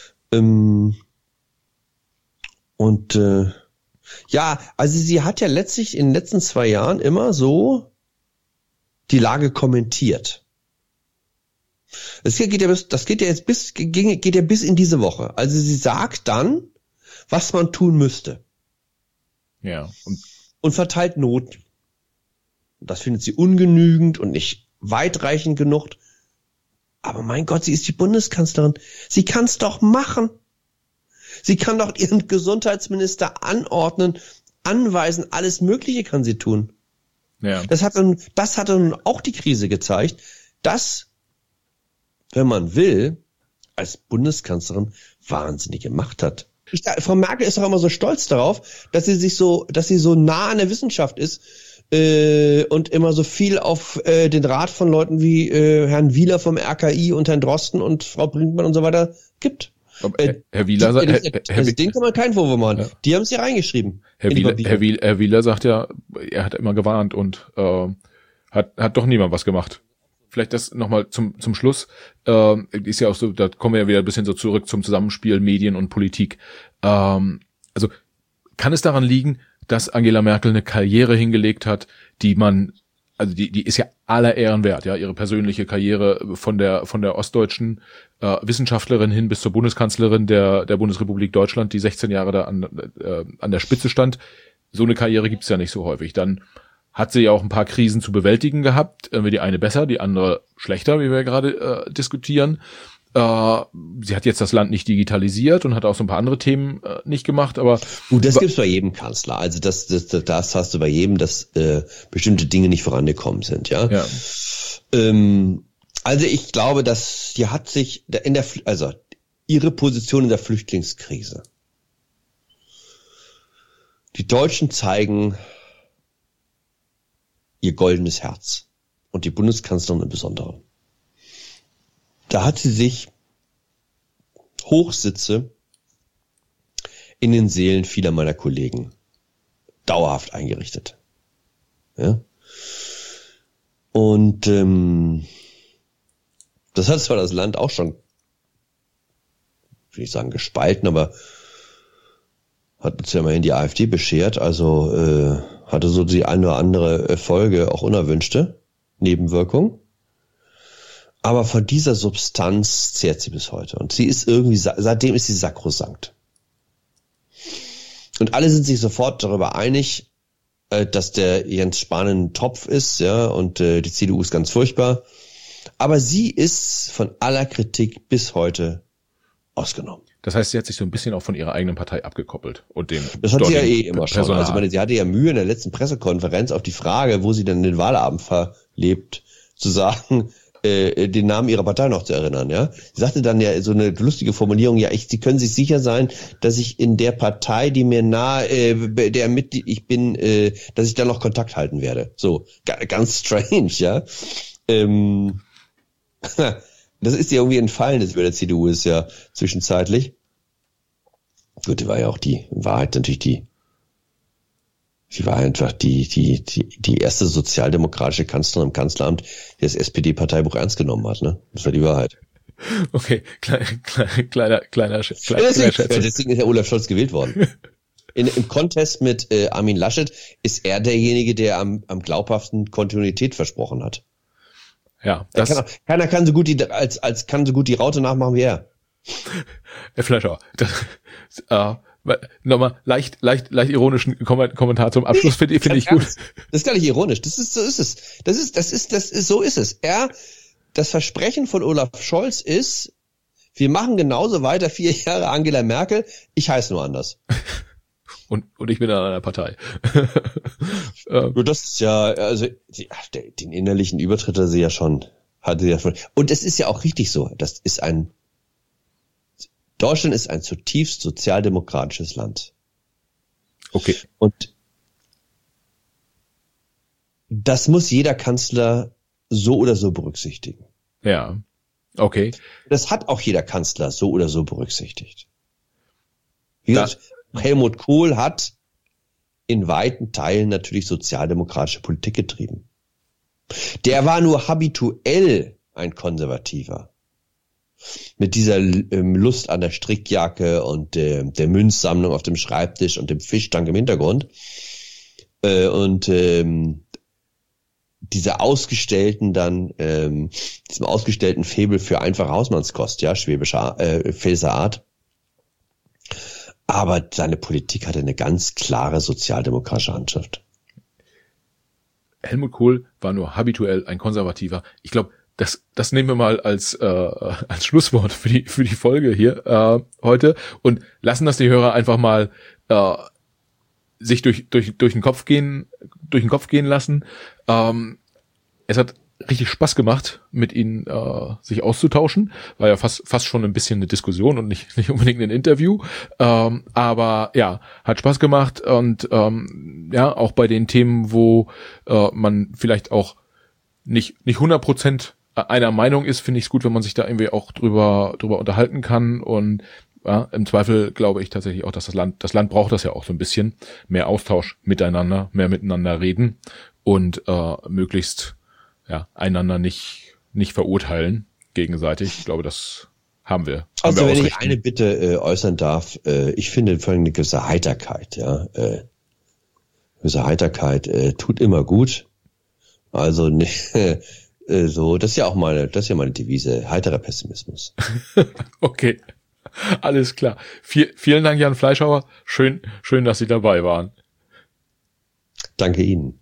Speaker 1: Ja, also sie hat ja letztlich in den letzten 2 Jahren immer so die Lage kommentiert. Das geht ja bis in diese Woche. Also sie sagt dann, was man tun müsste.
Speaker 2: Ja.
Speaker 1: Und verteilt Noten. Das findet sie ungenügend und nicht weitreichend genug. Aber mein Gott, sie ist die Bundeskanzlerin. Sie kann es doch machen. Sie kann doch ihren Gesundheitsminister anordnen, anweisen, alles Mögliche kann sie tun.
Speaker 2: Ja.
Speaker 1: Das hat nun auch die Krise gezeigt, dass, wenn man will, als Bundeskanzlerin wahnsinnige Macht hat. Frau Merkel ist doch immer so stolz darauf, dass sie so nah an der Wissenschaft ist, und immer so viel auf den Rat von Leuten wie Herrn Wieler vom RKI und Herrn Drosten und Frau Brinkmann und so weiter gibt.
Speaker 2: Herr Wieler sagt,
Speaker 1: den kann man keinen Vorwurf machen. Ja. Die haben es ja reingeschrieben.
Speaker 2: Herr Wieler sagt ja, er hat immer gewarnt und hat doch niemand was gemacht. Vielleicht das nochmal zum Schluss. Ist ja auch so, da kommen wir ja wieder ein bisschen so zurück zum Zusammenspiel Medien und Politik. Also kann es daran liegen, dass Angela Merkel eine Karriere hingelegt hat, die man also die ist ja aller Ehren wert, ja, ihre persönliche Karriere von der ostdeutschen Wissenschaftlerin hin bis zur Bundeskanzlerin der Bundesrepublik Deutschland, die 16 Jahre da an der Spitze stand. So eine Karriere gibt's ja nicht so häufig. Dann hat sie ja auch ein paar Krisen zu bewältigen gehabt, die eine besser, die andere schlechter, wie wir gerade diskutieren. Sie hat jetzt das Land nicht digitalisiert und hat auch so ein paar andere Themen nicht gemacht, aber
Speaker 1: das gibt's bei jedem Kanzler. Also das hast du bei jedem, dass bestimmte Dinge nicht vorangekommen sind, ja. Also ich glaube, dass die hat sich ihre Position in der Flüchtlingskrise. Die Deutschen zeigen ihr goldenes Herz und die Bundeskanzlerin im Besonderen. Da hat sie sich Hochsitze in den Seelen vieler meiner Kollegen dauerhaft eingerichtet. Ja? Und das hat zwar das Land auch schon, will ich sagen, gespalten, aber hat uns ja immerhin die AfD beschert, also hatte so die eine oder andere Folge, auch unerwünschte Nebenwirkung. Aber von dieser Substanz zehrt sie bis heute. Und sie ist irgendwie, seitdem ist sie sakrosankt. Und alle sind sich sofort darüber einig, dass der Jens Spahn ein Topf ist, ja, und die CDU ist ganz furchtbar. Aber sie ist von aller Kritik bis heute ausgenommen.
Speaker 2: Das heißt, sie hat sich so ein bisschen auch von ihrer eigenen Partei abgekoppelt und dem.
Speaker 1: Das hat sie ja immer schon. Also sie hatte ja Mühe in der letzten Pressekonferenz auf die Frage, wo sie denn den Wahlabend verlebt, zu sagen, den Namen ihrer Partei noch zu erinnern, ja. Sie sagte dann ja so eine lustige Formulierung, ja, Sie können sich sicher sein, dass ich in der Partei, die mir nahe, der Mitglied ich bin, dass ich da noch Kontakt halten werde. So, ganz strange, ja. Das ist ja irgendwie entfallen, das über der CDU ist ja zwischenzeitlich. Gut, die war ja auch die Wahrheit natürlich sie war einfach die erste sozialdemokratische Kanzlerin im Kanzleramt, die das SPD-Parteibuch ernst genommen hat, ne? Das war die Wahrheit.
Speaker 2: Okay, kleiner Scherz.
Speaker 1: Deswegen ist ja Olaf Scholz gewählt worden. Im Contest mit Armin Laschet ist er derjenige, der am glaubhaften Kontinuität versprochen hat.
Speaker 2: Ja,
Speaker 1: keiner kann so gut die Raute nachmachen wie er.
Speaker 2: Herr Flescher, nochmal leicht ironischen Kommentar zum Abschluss finde ich gut.
Speaker 1: Das ist gar nicht ironisch. So ist es. Das Versprechen von Olaf Scholz ist, wir machen genauso weiter 4 Jahre Angela Merkel. Ich heiße nur anders.
Speaker 2: Und ich bin in einer Partei.
Speaker 1: Das ist ja, also, den innerlichen Übertritt hatte sie ja schon. Und es ist ja auch richtig so. Deutschland ist ein zutiefst sozialdemokratisches Land.
Speaker 2: Okay.
Speaker 1: Und das muss jeder Kanzler so oder so berücksichtigen.
Speaker 2: Ja. Okay.
Speaker 1: Das hat auch jeder Kanzler so oder so berücksichtigt. Wie gesagt, Helmut Kohl hat in weiten Teilen natürlich sozialdemokratische Politik getrieben. Der war nur habituell ein Konservativer. Mit dieser Lust an der Strickjacke und der Münzsammlung auf dem Schreibtisch und dem Fischtank im Hintergrund. Diesem ausgestellten Faible für einfache Hausmannskost, ja, schwäbischer Pfälzer Art. Aber seine Politik hatte eine ganz klare sozialdemokratische Handschrift.
Speaker 2: Helmut Kohl war nur habituell ein Konservativer. Ich glaube, das nehmen wir mal als Schlusswort für die Folge hier heute und lassen das die Hörer einfach mal sich durch den Kopf gehen lassen. Es hat richtig Spaß gemacht, mit ihnen sich auszutauschen. War ja fast schon ein bisschen eine Diskussion und nicht unbedingt ein Interview. Aber ja, hat Spaß gemacht und ja, auch bei den Themen, wo man vielleicht auch nicht 100% einer Meinung ist, finde ich es gut, wenn man sich da irgendwie auch drüber unterhalten kann. Und ja, im Zweifel glaube ich tatsächlich auch, dass das Land braucht das ja auch so ein bisschen. Mehr Austausch miteinander, mehr miteinander reden und möglichst einander nicht verurteilen gegenseitig. Ich glaube, das haben wir.
Speaker 1: Also wenn ich eine Bitte äußern darf, ich finde vor allem eine gewisse Heiterkeit, ja. Gewisse Heiterkeit tut immer gut. Also nicht so, das ist ja meine Devise, heiterer Pessimismus.
Speaker 2: Okay, alles klar. Vielen Dank, Jan Fleischhauer. Schön, dass Sie dabei waren.
Speaker 1: Danke Ihnen.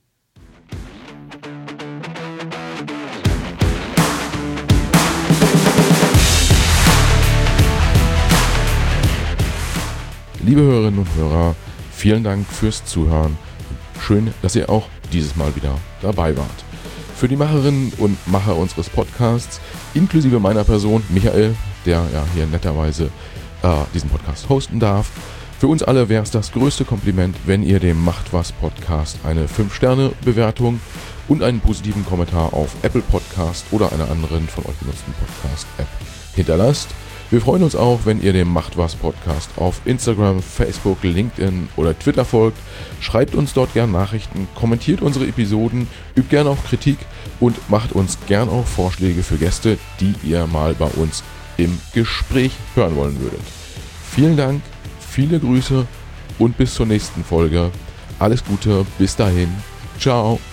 Speaker 3: Liebe Hörerinnen und Hörer, vielen Dank fürs Zuhören. Schön, dass ihr auch dieses Mal wieder dabei wart. Für die Macherinnen und Macher unseres Podcasts, inklusive meiner Person, Michael, der ja hier netterweise diesen Podcast hosten darf, für uns alle wäre es das größte Kompliment, wenn ihr dem Macht was Podcast eine 5-Sterne-Bewertung und einen positiven Kommentar auf Apple Podcast oder einer anderen von euch benutzten Podcast-App hinterlasst. Wir freuen uns auch, wenn ihr dem Macht was Podcast auf Instagram, Facebook, LinkedIn oder Twitter folgt. Schreibt uns dort gern Nachrichten, kommentiert unsere Episoden, übt gern auch Kritik und macht uns gern auch Vorschläge für Gäste, die ihr mal bei uns im Gespräch hören wollen würdet. Vielen Dank, viele Grüße und bis zur nächsten Folge. Alles Gute, bis dahin. Ciao.